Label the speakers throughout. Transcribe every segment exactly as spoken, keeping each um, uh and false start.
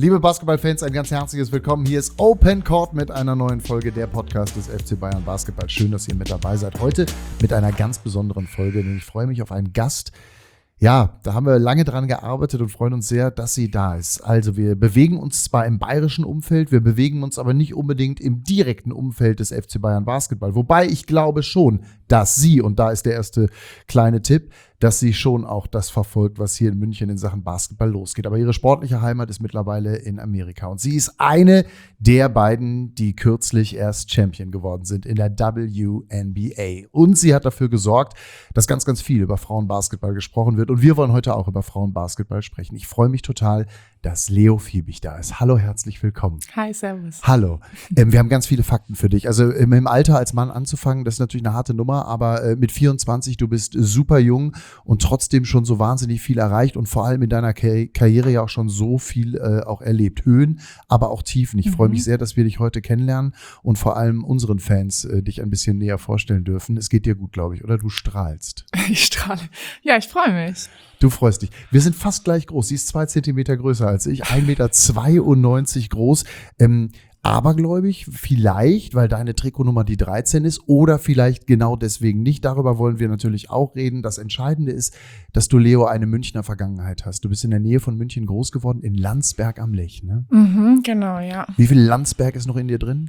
Speaker 1: Liebe Basketballfans, ein ganz herzliches Willkommen. Hier ist Open Court mit einer neuen Folge der Podcast des F C Bayern Basketball. Schön, dass ihr mit dabei seid. Heute mit einer ganz besonderen Folge, denn ich freue mich auf einen Gast. Ja, da haben wir lange dran gearbeitet und freuen uns sehr, dass sie da ist. Also wir bewegen uns zwar im bayerischen Umfeld, wir bewegen uns aber nicht unbedingt im direkten Umfeld des F C Bayern Basketball. Wobei ich glaube schon, dass sie, und da ist der erste kleine Tipp, dass sie schon auch das verfolgt, was hier in München in Sachen Basketball losgeht. Aber ihre sportliche Heimat ist mittlerweile in Amerika. Und sie ist eine der beiden, die kürzlich erst Champion geworden sind in der W N B A. Und sie hat dafür gesorgt, dass ganz, ganz viel über Frauenbasketball gesprochen wird. Und wir wollen heute auch über Frauenbasketball sprechen. Ich freue mich total, dass Leo Fiebig da ist. Hallo, herzlich willkommen.
Speaker 2: Hi, servus.
Speaker 1: Hallo. Ähm, wir haben ganz viele Fakten für dich. Also ähm, im Alter als Mann anzufangen, das ist natürlich eine harte Nummer, aber äh, mit vierundzwanzig, du bist super jung und trotzdem schon so wahnsinnig viel erreicht und vor allem in deiner Kar- Karriere ja auch schon so viel äh, auch erlebt. Höhen, aber auch Tiefen. Ich mhm. freue mich sehr, dass wir dich heute kennenlernen und vor allem unseren Fans äh, dich ein bisschen näher vorstellen dürfen. Es geht dir gut, glaube ich, oder? Du strahlst.
Speaker 2: Ich strahle. Ja, ich freue mich.
Speaker 1: Du freust dich. Wir sind fast gleich groß. Sie ist zwei Zentimeter größer als ich, ein Meter zweiundneunzig groß. Ähm, abergläubig vielleicht, weil deine Trikotnummer die dreizehn ist oder vielleicht genau deswegen nicht. Darüber wollen wir natürlich auch reden. Das Entscheidende ist, dass du, Leo, eine Münchner Vergangenheit hast. Du bist in der Nähe von München groß geworden, in Landsberg am Lech, ne?
Speaker 2: Mhm, genau, ja.
Speaker 1: Wie viel Landsberg ist noch in dir drin?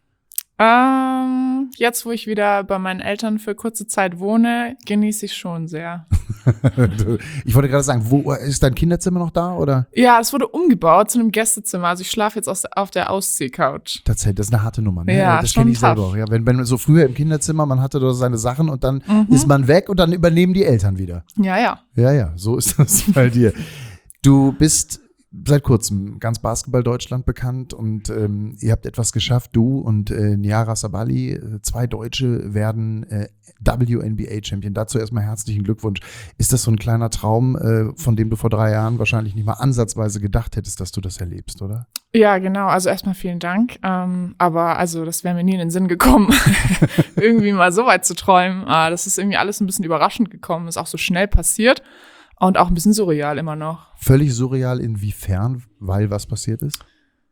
Speaker 2: Ähm, jetzt, wo ich wieder bei meinen Eltern für kurze Zeit wohne, genieße ich schon sehr.
Speaker 1: Ich wollte gerade sagen, wo ist dein Kinderzimmer noch da, oder?
Speaker 2: Ja, es wurde umgebaut zu einem Gästezimmer. Also ich schlafe jetzt aus, auf der Ausziehcouch.
Speaker 1: Tatsächlich, das ist eine harte Nummer. Ne?
Speaker 2: Ja,
Speaker 1: das
Speaker 2: schon
Speaker 1: kenne ich
Speaker 2: tough.
Speaker 1: selber auch. Ja, wenn, wenn so früher im Kinderzimmer, man hatte da seine Sachen und dann
Speaker 2: Mhm.
Speaker 1: ist man weg und dann übernehmen die Eltern wieder.
Speaker 2: Ja, ja.
Speaker 1: Ja, ja, so ist das bei dir. Du bist seit kurzem ganz Basketball-Deutschland bekannt und ähm, ihr habt etwas geschafft, du und äh, Niara Sabali, äh, zwei Deutsche werden äh, W N B A-Champion. Dazu erstmal herzlichen Glückwunsch. Ist das so ein kleiner Traum, äh, von dem du vor drei Jahren wahrscheinlich nicht mal ansatzweise gedacht hättest, dass du das erlebst, oder?
Speaker 2: Ja, genau. Also erstmal vielen Dank. Ähm, aber also das wäre mir nie in den Sinn gekommen, irgendwie mal so weit zu träumen. Ah, das ist irgendwie alles ein bisschen überraschend gekommen. Ist auch so schnell passiert. Und auch ein bisschen surreal immer noch.
Speaker 1: Völlig surreal inwiefern, weil was passiert ist?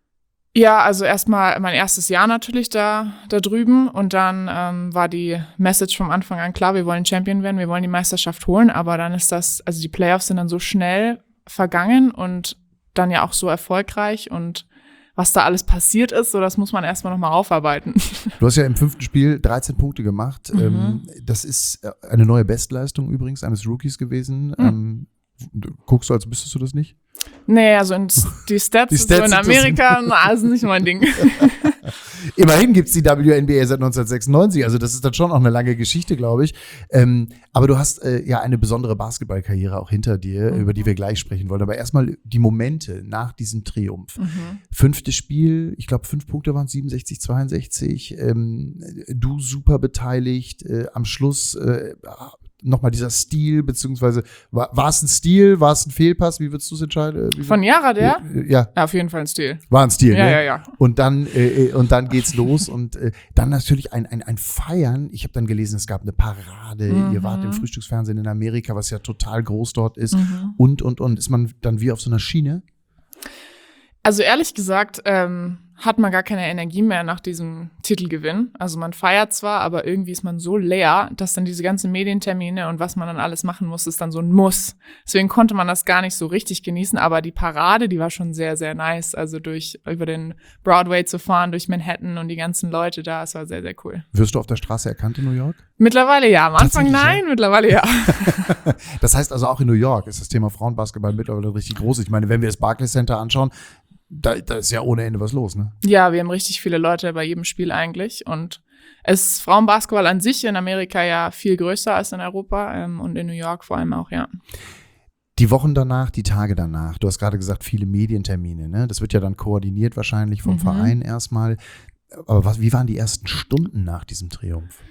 Speaker 2: Ja, also erstmal mein erstes Jahr natürlich da, da drüben und dann ähm, war die Message vom Anfang an klar, wir wollen Champion werden, wir wollen die Meisterschaft holen, aber dann ist das, also die Playoffs sind dann so schnell vergangen und dann ja auch so erfolgreich und was da alles passiert ist, so das muss man erstmal nochmal aufarbeiten.
Speaker 1: Du hast ja im fünften Spiel dreizehn Punkte gemacht. Mhm. Das ist eine neue Bestleistung übrigens eines Rookies gewesen. Mhm. Guckst du, als müsstest du das nicht?
Speaker 2: Nee, also in die Stats,
Speaker 1: die Stats
Speaker 2: so in Amerika, na, ist nicht mein Ding.
Speaker 1: Immerhin gibt's die W N B A seit neunzehnhundertsechsundneunzig, also das ist dann schon auch eine lange Geschichte, glaube ich. Ähm, aber du hast äh, ja eine besondere Basketballkarriere auch hinter dir, mhm. über die wir gleich sprechen wollen. Aber erstmal die Momente nach diesem Triumph. Mhm. Fünftes Spiel, ich glaube fünf Punkte waren es, siebenundsechzig, zweiundsechzig. Ähm, du super beteiligt, äh, am Schluss äh, nochmal dieser Stil, beziehungsweise war, war es ein Stil, war es ein Fehlpass, wie würdest du es entscheiden? Wie
Speaker 2: Von Niara, der?
Speaker 1: Ja.
Speaker 2: Ja, auf jeden Fall ein Stil.
Speaker 1: War ein Stil,
Speaker 2: ja,
Speaker 1: ne?
Speaker 2: Ja, ja,
Speaker 1: Und dann, äh, und dann geht's los und äh, dann natürlich ein, ein, ein Feiern. Ich habe dann gelesen, es gab eine Parade, mhm. ihr wart im Frühstücksfernsehen in Amerika, was ja total groß dort ist mhm. und, und, und. Ist man dann wie auf so einer Schiene?
Speaker 2: Also ehrlich gesagt, ähm, hat man gar keine Energie mehr nach diesem Titelgewinn. Also man feiert zwar, aber irgendwie ist man so leer, dass dann diese ganzen Medientermine und was man dann alles machen muss, ist dann so ein Muss. Deswegen konnte man das gar nicht so richtig genießen, aber die Parade, die war schon sehr, sehr nice. Also durch über den Broadway zu fahren, durch Manhattan und die ganzen Leute da, es war sehr, sehr cool.
Speaker 1: Wirst du auf der Straße erkannt in New York?
Speaker 2: Mittlerweile ja. Am Anfang nein, ja? Mittlerweile ja.
Speaker 1: Das heißt also auch in New York ist das Thema Frauenbasketball mittlerweile richtig groß. Ich meine, wenn wir das Barclays Center anschauen, Da, da ist ja ohne Ende was los, ne?
Speaker 2: Ja, wir haben richtig viele Leute bei jedem Spiel eigentlich und es ist Frauenbasketball an sich in Amerika ja viel größer als in Europa ähm, und in New York vor allem auch, ja.
Speaker 1: Die Wochen danach, die Tage danach, du hast gerade gesagt, viele Medientermine, ne? Das wird ja dann koordiniert wahrscheinlich vom mhm. Verein erstmal. Aber was, wie waren die ersten Stunden nach diesem Triumph?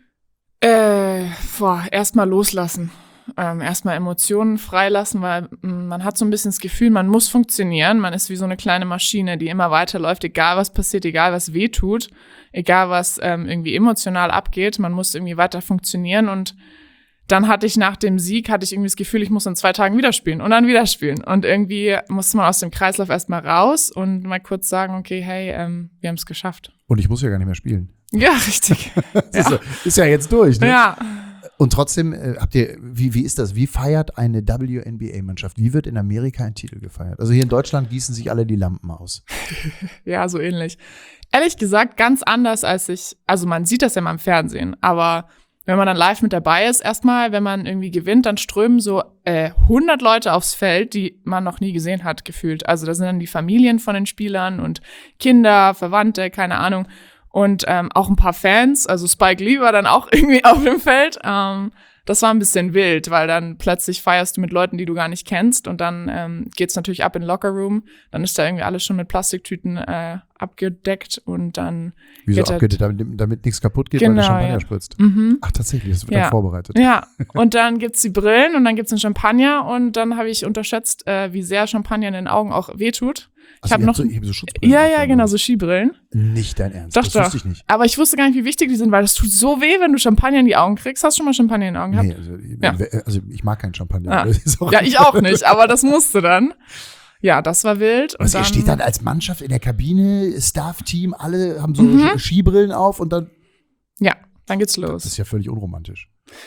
Speaker 2: Äh, boah, erstmal loslassen. Ähm, erstmal Emotionen freilassen, weil mh, man hat so ein bisschen das Gefühl, man muss funktionieren. Man ist wie so eine kleine Maschine, die immer weiterläuft, egal was passiert, egal was weh tut, egal was ähm, irgendwie emotional abgeht. Man muss irgendwie weiter funktionieren und dann hatte ich nach dem Sieg, hatte ich irgendwie das Gefühl, ich muss in zwei Tagen wieder spielen und dann wieder spielen. Und irgendwie musste man aus dem Kreislauf erstmal raus und mal kurz sagen, okay, hey, ähm, wir haben es geschafft.
Speaker 1: Und ich muss ja gar nicht mehr spielen.
Speaker 2: Ja, richtig.
Speaker 1: Das
Speaker 2: ja.
Speaker 1: Ist, so, ist ja jetzt durch, ne?
Speaker 2: Ja.
Speaker 1: Und trotzdem, äh, habt ihr, wie, wie ist das? Wie feiert eine W N B A-Mannschaft? Wie wird in Amerika ein Titel gefeiert? Also hier in Deutschland gießen sich alle die Lampen aus.
Speaker 2: Ja, so ähnlich. Ehrlich gesagt, ganz anders als ich, also man sieht das ja mal im Fernsehen, aber wenn man dann live mit dabei ist, erstmal, wenn man irgendwie gewinnt, dann strömen so äh, hundert Leute aufs Feld, die man noch nie gesehen hat, gefühlt. Also da sind dann die Familien von den Spielern und Kinder, Verwandte, keine Ahnung. Und ähm, auch ein paar Fans, also Spike Lee war dann auch irgendwie auf dem Feld. Ähm, das war ein bisschen wild, weil dann plötzlich feierst du mit Leuten, die du gar nicht kennst und dann ähm, geht's natürlich ab in den Lockerroom. Dann ist da irgendwie alles schon mit Plastiktüten äh, abgedeckt und dann
Speaker 1: Wieso
Speaker 2: geht
Speaker 1: abgedeckt, damit, damit nichts kaputt geht,
Speaker 2: genau,
Speaker 1: weil der Champagner
Speaker 2: ja.
Speaker 1: spritzt?
Speaker 2: Mhm.
Speaker 1: Ach, tatsächlich, das wird
Speaker 2: Ja.
Speaker 1: dann vorbereitet.
Speaker 2: Ja, und dann gibt's die Brillen und dann gibt's den Champagner und dann habe ich unterschätzt, äh, wie sehr Champagner in den Augen auch wehtut. Ich
Speaker 1: Also
Speaker 2: habe
Speaker 1: ihr
Speaker 2: noch
Speaker 1: habt so, ich hab so Schutzbrillen.
Speaker 2: Ja,
Speaker 1: auf,
Speaker 2: ja,
Speaker 1: oder?
Speaker 2: genau, so Skibrillen.
Speaker 1: Nicht dein Ernst,
Speaker 2: Doch,
Speaker 1: das
Speaker 2: doch.
Speaker 1: wusste ich nicht.
Speaker 2: Aber ich wusste gar nicht, wie wichtig die sind, weil das tut so weh, wenn du Champagner in die Augen kriegst. Hast du schon mal Champagner in den Augen gehabt?
Speaker 1: Nee, also,
Speaker 2: Ja.
Speaker 1: also ich mag keinen Champagner.
Speaker 2: Ah.
Speaker 1: Das ist auch
Speaker 2: Ja, ich auch nicht, aber das musste dann. Ja, das war wild. Und
Speaker 1: Also ihr
Speaker 2: dann,
Speaker 1: steht dann als Mannschaft in der Kabine, Staff-Team, alle haben so
Speaker 2: Mhm.
Speaker 1: Skibrillen auf und dann,
Speaker 2: Ja, dann geht's
Speaker 1: das
Speaker 2: los.
Speaker 1: ist ja völlig unromantisch.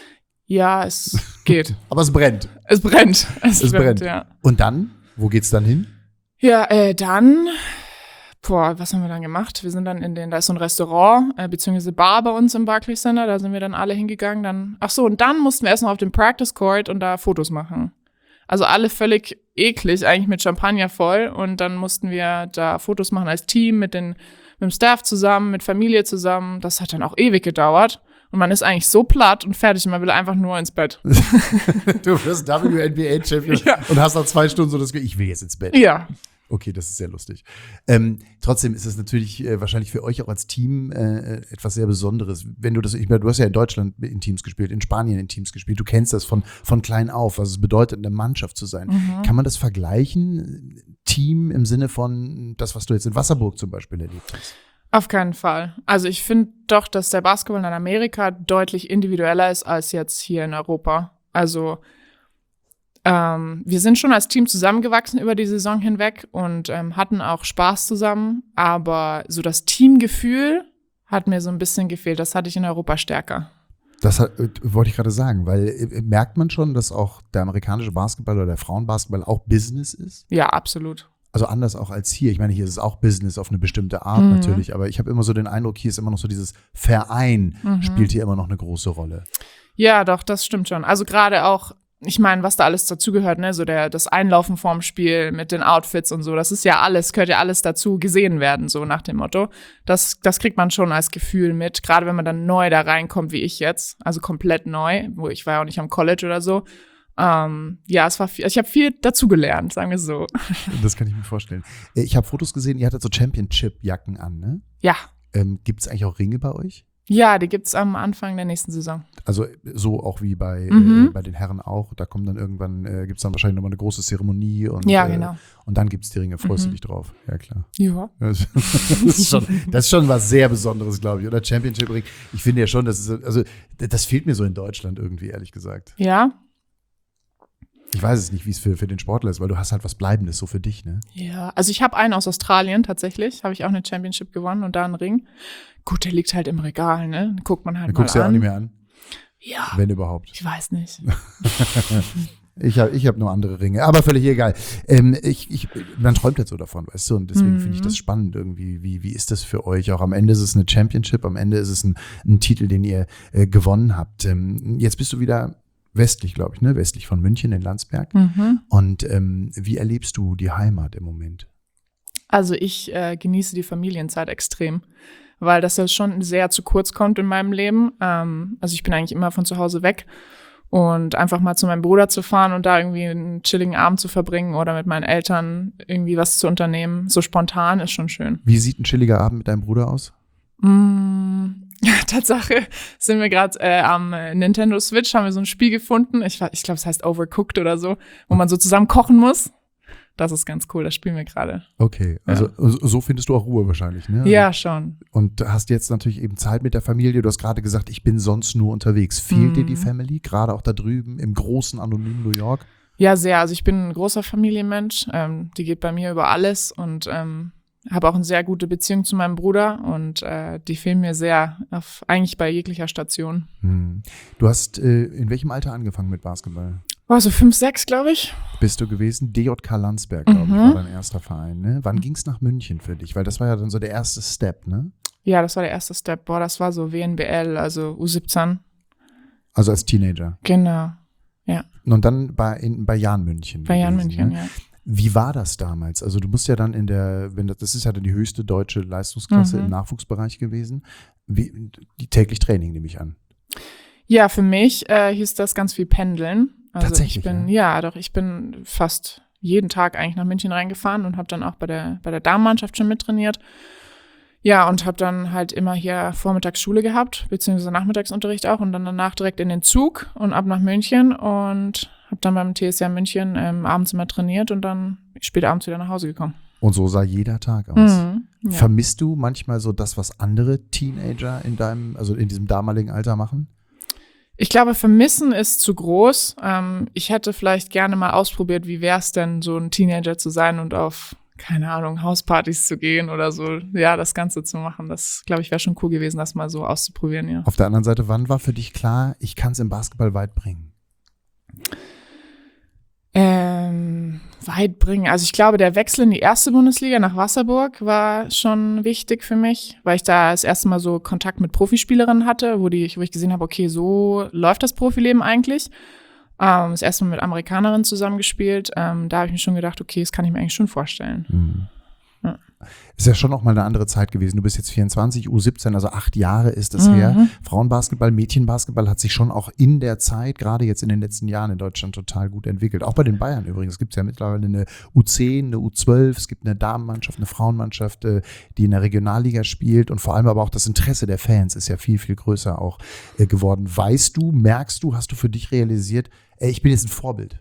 Speaker 2: Ja, es geht.
Speaker 1: Aber es brennt.
Speaker 2: Es brennt. Es,
Speaker 1: Es brennt.
Speaker 2: ja.
Speaker 1: Und dann, wo geht's dann hin?
Speaker 2: Ja, äh, dann, boah, was haben wir dann gemacht? Wir sind dann in den, da ist so ein Restaurant, äh, beziehungsweise Bar bei uns im Barclays Center, da sind wir dann alle hingegangen. Dann, ach so, und dann mussten wir erst noch auf den Practice Court und da Fotos machen. Also alle völlig eklig, eigentlich mit Champagner voll. Und dann mussten wir da Fotos machen als Team mit den, mit dem Staff zusammen, mit Familie zusammen. Das hat dann auch ewig gedauert. Und man ist eigentlich so platt und fertig. Man will einfach nur ins Bett.
Speaker 1: Du wirst W N B A-Champion
Speaker 2: Ja.
Speaker 1: und hast nach zwei Stunden so das Gefühl, ich will jetzt ins Bett.
Speaker 2: Ja.
Speaker 1: Okay, das ist sehr lustig. Ähm, trotzdem ist es natürlich äh, wahrscheinlich für euch auch als Team äh, etwas sehr Besonderes. Wenn du das, ich meine, du hast ja in Deutschland in Teams gespielt, in Spanien in Teams gespielt, du kennst das von, von klein auf, was es bedeutet, eine Mannschaft zu sein.
Speaker 2: Mhm.
Speaker 1: Kann man das vergleichen? Team im Sinne von das, was du jetzt in Wasserburg zum Beispiel erlebt hast?
Speaker 2: Auf keinen Fall. Also ich finde doch, dass der Basketball in Amerika deutlich individueller ist als jetzt hier in Europa. Also ähm, wir sind schon als Team zusammengewachsen über die Saison hinweg und ähm, hatten auch Spaß zusammen. Aber so das Teamgefühl hat mir so ein bisschen gefehlt. Das hatte ich in Europa stärker.
Speaker 1: Das hat, äh, wollte ich gerade sagen, weil äh, merkt man schon, dass auch der amerikanische Basketball oder der Frauenbasketball auch Business ist?
Speaker 2: Ja, absolut.
Speaker 1: Also anders auch als hier. Ich meine, hier ist es auch Business auf eine bestimmte Art
Speaker 2: Mhm.
Speaker 1: natürlich, aber ich habe immer so den Eindruck, hier ist immer noch so dieses Verein
Speaker 2: Mhm.
Speaker 1: spielt hier immer noch eine große Rolle.
Speaker 2: Ja, doch, das stimmt schon. Also gerade auch, ich meine, was da alles dazugehört, ne, so der das Einlaufen vorm Spiel mit den Outfits und so, das ist ja alles, gehört ja alles dazu, gesehen werden, so nach dem Motto. Das, das kriegt man schon als Gefühl mit, gerade wenn man dann neu da reinkommt, wie ich jetzt, also komplett neu, wo ich war ja auch nicht am College oder so. Ähm, ja, es war viel, ich habe viel dazugelernt, sagen wir so.
Speaker 1: Das kann ich mir vorstellen. Äh, Ich habe Fotos gesehen, ihr hattet so Championship-Jacken an, ne?
Speaker 2: Ja,
Speaker 1: Ähm, Gibt es eigentlich auch Ringe bei euch?
Speaker 2: ja, die gibt's am Anfang der nächsten Saison.
Speaker 1: Also so auch wie bei,
Speaker 2: Mhm.
Speaker 1: äh, bei den Herren auch. Da kommt dann irgendwann, äh, gibt es dann wahrscheinlich nochmal eine große Zeremonie und,
Speaker 2: Ja,
Speaker 1: äh,
Speaker 2: genau.
Speaker 1: und dann gibt es die Ringe. Freust du
Speaker 2: Mhm.
Speaker 1: dich drauf? Ja, klar.
Speaker 2: Ja.
Speaker 1: Das ist schon, das ist schon was sehr Besonderes, glaube ich. Oder Championship-Ring. Ich finde ja schon, das ist, also das fehlt mir so in Deutschland irgendwie, ehrlich gesagt.
Speaker 2: Ja?
Speaker 1: Ich weiß es nicht, wie es für, für den Sportler ist, weil du hast halt was Bleibendes so für dich, ne?
Speaker 2: Ja, also ich habe einen aus Australien tatsächlich, habe ich auch eine Championship gewonnen und da einen Ring. Gut, der liegt halt im Regal, ne? Den guckt man halt
Speaker 1: Du
Speaker 2: mal
Speaker 1: guckst ja auch
Speaker 2: an.
Speaker 1: nicht mehr an,
Speaker 2: Ja,
Speaker 1: wenn überhaupt.
Speaker 2: ich weiß nicht.
Speaker 1: Ich habe ich hab nur andere Ringe, aber völlig egal. Ähm, ich, ich, man träumt jetzt so davon, weißt du, und deswegen
Speaker 2: Mhm.
Speaker 1: finde ich das spannend irgendwie. Wie, wie ist das für euch? Auch am Ende ist es eine Championship, am Ende ist es ein, ein Titel, den ihr äh, gewonnen habt. Ähm, jetzt bist du wieder westlich, glaube ich, ne? Westlich von München in Landsberg.
Speaker 2: Mhm.
Speaker 1: Und ähm, wie erlebst du die Heimat im Moment?
Speaker 2: Also ich äh, genieße die Familienzeit extrem, weil das ja schon sehr zu kurz kommt in meinem Leben. Ähm, also ich bin eigentlich immer von zu Hause weg und einfach mal zu meinem Bruder zu fahren und da irgendwie einen chilligen Abend zu verbringen oder mit meinen Eltern irgendwie was zu unternehmen, so spontan, ist schon schön.
Speaker 1: Wie sieht ein chilliger Abend mit deinem Bruder aus?
Speaker 2: Mm, Tatsache sind wir gerade äh, am äh, Nintendo Switch, haben wir so ein Spiel gefunden. Ich, ich glaube, es heißt Overcooked oder so, wo man so zusammen kochen muss. das ist ganz cool, das spielen wir gerade.
Speaker 1: Okay, also ja. so findest du auch Ruhe wahrscheinlich, ne?
Speaker 2: Ja, schon.
Speaker 1: Und hast jetzt natürlich eben Zeit mit der Familie. Du hast gerade gesagt, ich bin sonst nur unterwegs. Fehlt mhm. dir die Family, gerade auch da drüben im großen, anonymen New York?
Speaker 2: Ja, sehr. Also ich bin ein großer Familienmensch. Ähm, die geht bei mir über alles und ähm, habe auch eine sehr gute Beziehung zu meinem Bruder und äh, die fehlen mir sehr, auf, eigentlich bei jeglicher Station.
Speaker 1: Hm. Du hast äh, in welchem Alter angefangen mit Basketball?
Speaker 2: War so fünf, sechs, glaube ich.
Speaker 1: Bist du gewesen? D J K Landsberg, glaube
Speaker 2: mhm.
Speaker 1: ich, war dein erster Verein. Ne? Wann mhm. ging es nach München für dich? Weil das war ja dann so der erste Step, ne?
Speaker 2: Ja, das war der erste Step. Boah, das war so W N B L, also U siebzehn.
Speaker 1: Also als Teenager?
Speaker 2: Genau, ja.
Speaker 1: Und dann bei, in, bei Jan München.
Speaker 2: Bei Jan
Speaker 1: gewesen,
Speaker 2: München,
Speaker 1: ne?
Speaker 2: ja.
Speaker 1: Wie war das damals? Also du musst ja dann in der, wenn das, das ist ja dann die höchste deutsche Leistungsklasse mhm. im Nachwuchsbereich gewesen. Wie, die täglich Training, nehme ich an.
Speaker 2: Ja, für mich äh, hieß das ganz viel Pendeln. Also
Speaker 1: Tatsächlich,
Speaker 2: ich bin,
Speaker 1: ja?
Speaker 2: ja, doch, ich bin fast jeden Tag eigentlich nach München reingefahren und habe dann auch bei der, bei der Damenmannschaft schon mittrainiert. Ja, und habe dann halt immer hier vormittags Schule gehabt, beziehungsweise Nachmittagsunterricht auch und dann danach direkt in den Zug und ab nach München und habe dann beim T S J München ähm, abends immer trainiert und dann später abends wieder nach Hause gekommen.
Speaker 1: Und so sah jeder Tag aus.
Speaker 2: Mhm, ja.
Speaker 1: Vermisst du manchmal so das, was andere Teenager in deinem, also in diesem damaligen Alter machen?
Speaker 2: Ich glaube, vermissen ist zu groß. Ähm, ich hätte vielleicht gerne mal ausprobiert, wie wäre es denn, so ein Teenager zu sein und auf, keine Ahnung, Hauspartys zu gehen oder so, ja, das Ganze zu machen. Das, glaube ich, wäre schon cool gewesen, das mal so auszuprobieren, ja.
Speaker 1: Auf der anderen Seite, wann war für dich klar, ich kann es im Basketball weit bringen?
Speaker 2: Ähm, weit bringen. Also ich glaube, der Wechsel in die erste Bundesliga nach Wasserburg war schon wichtig für mich, weil ich da das erste Mal so Kontakt mit Profispielerinnen hatte, wo, die, wo ich gesehen habe, okay, so läuft das Profileben eigentlich. Ähm, das erste Mal mit Amerikanerinnen zusammengespielt. Ähm, da habe ich mir schon gedacht, okay, das kann ich mir eigentlich schon vorstellen.
Speaker 1: Mhm.
Speaker 2: Ja.
Speaker 1: Ist ja schon noch mal eine andere Zeit gewesen. Du bist jetzt vierundzwanzig, U siebzehn, also acht Jahre ist das
Speaker 2: mhm.
Speaker 1: her. Frauenbasketball, Mädchenbasketball hat sich schon auch in der Zeit, gerade jetzt in den letzten Jahren in Deutschland, total gut entwickelt. Auch bei den Bayern übrigens. Es gibt ja mittlerweile eine U zehn, eine U zwölf, es gibt eine Damenmannschaft, eine Frauenmannschaft, die in der Regionalliga spielt und vor allem aber auch das Interesse der Fans ist ja viel, viel größer auch geworden. Weißt du, merkst du, hast du für dich realisiert, ey, ich bin jetzt ein Vorbild?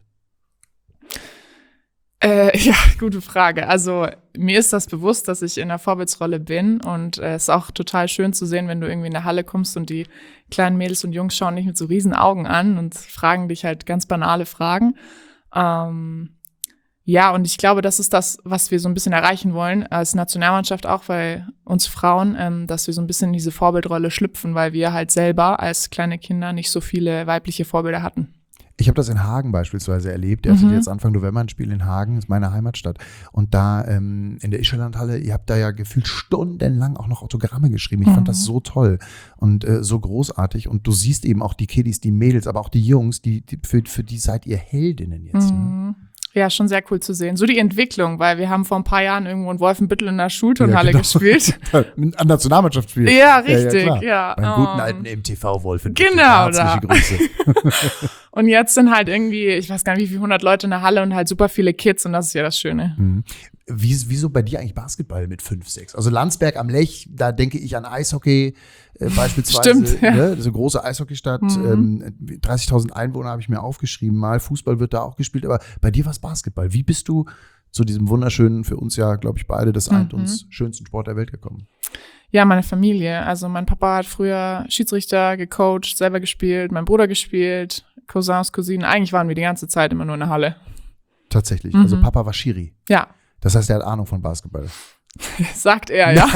Speaker 2: Äh, ja, gute Frage. Also mir ist das bewusst, dass ich in der Vorbildsrolle bin und äh, es ist auch total schön zu sehen, wenn du irgendwie in der Halle kommst und die kleinen Mädels und Jungs schauen dich mit so riesen Augen an und fragen dich halt ganz banale Fragen. Ähm, ja, und ich glaube, das ist das, was wir so ein bisschen erreichen wollen als Nationalmannschaft auch, weil uns Frauen, ähm, dass wir so ein bisschen in diese Vorbildrolle schlüpfen, weil wir halt selber als kleine Kinder nicht so viele weibliche Vorbilder hatten.
Speaker 1: Ich habe das in Hagen beispielsweise erlebt. Er
Speaker 2: Mhm.
Speaker 1: hatte jetzt Anfang November ein Spiel in Hagen, ist meine Heimatstadt. Und da ähm, in der Ischelandhalle, ihr habt da ja gefühlt stundenlang auch noch Autogramme geschrieben. Ich
Speaker 2: Mhm.
Speaker 1: fand das so toll und äh, so großartig. Und du siehst eben auch die Kiddies, die Mädels, aber auch die Jungs, die, die für, für die seid ihr Heldinnen jetzt. Ne?
Speaker 2: Mhm. Ja, schon sehr cool zu sehen. So die Entwicklung, weil wir haben vor ein paar Jahren irgendwo in Wolfenbüttel in der Schulturnhalle
Speaker 1: Ja, genau.
Speaker 2: gespielt.
Speaker 1: An Nationalmannschaft spielt.
Speaker 2: Ja, richtig, ja.
Speaker 1: ja, Beim
Speaker 2: um,
Speaker 1: guten alten M T V Wolfenbüttel.
Speaker 2: Genau,
Speaker 1: Herzliche
Speaker 2: da.
Speaker 1: Grüße.
Speaker 2: Und jetzt sind halt irgendwie, ich weiß gar nicht, wie viele hundert Leute in der Halle und halt super viele Kids und das ist ja das Schöne.
Speaker 1: Mhm. Wie, wieso bei dir eigentlich Basketball mit fünf, sechs? Also Landsberg am Lech, da denke ich an Eishockey äh, beispielsweise.
Speaker 2: Stimmt, ja.
Speaker 1: Ne? Das ist eine große Eishockeystadt.
Speaker 2: Mhm.
Speaker 1: Ähm, dreißigtausend Einwohner habe ich mir aufgeschrieben mal. Fußball wird da auch gespielt, aber bei dir war es Basketball. Wie bist du zu diesem wunderschönen, für uns ja, glaube ich, beide, das eint
Speaker 2: Mhm.
Speaker 1: uns, schönsten Sport der Welt gekommen?
Speaker 2: Ja, meine Familie. Also mein Papa hat früher Schiedsrichter gecoacht, selber gespielt, mein Bruder gespielt, Cousins, Cousinen. Eigentlich waren wir die ganze Zeit immer nur in der Halle.
Speaker 1: Tatsächlich.
Speaker 2: Mhm.
Speaker 1: Also Papa war Schiri.
Speaker 2: Ja,
Speaker 1: Das heißt, er hat Ahnung von Basketball.
Speaker 2: sagt er, ja.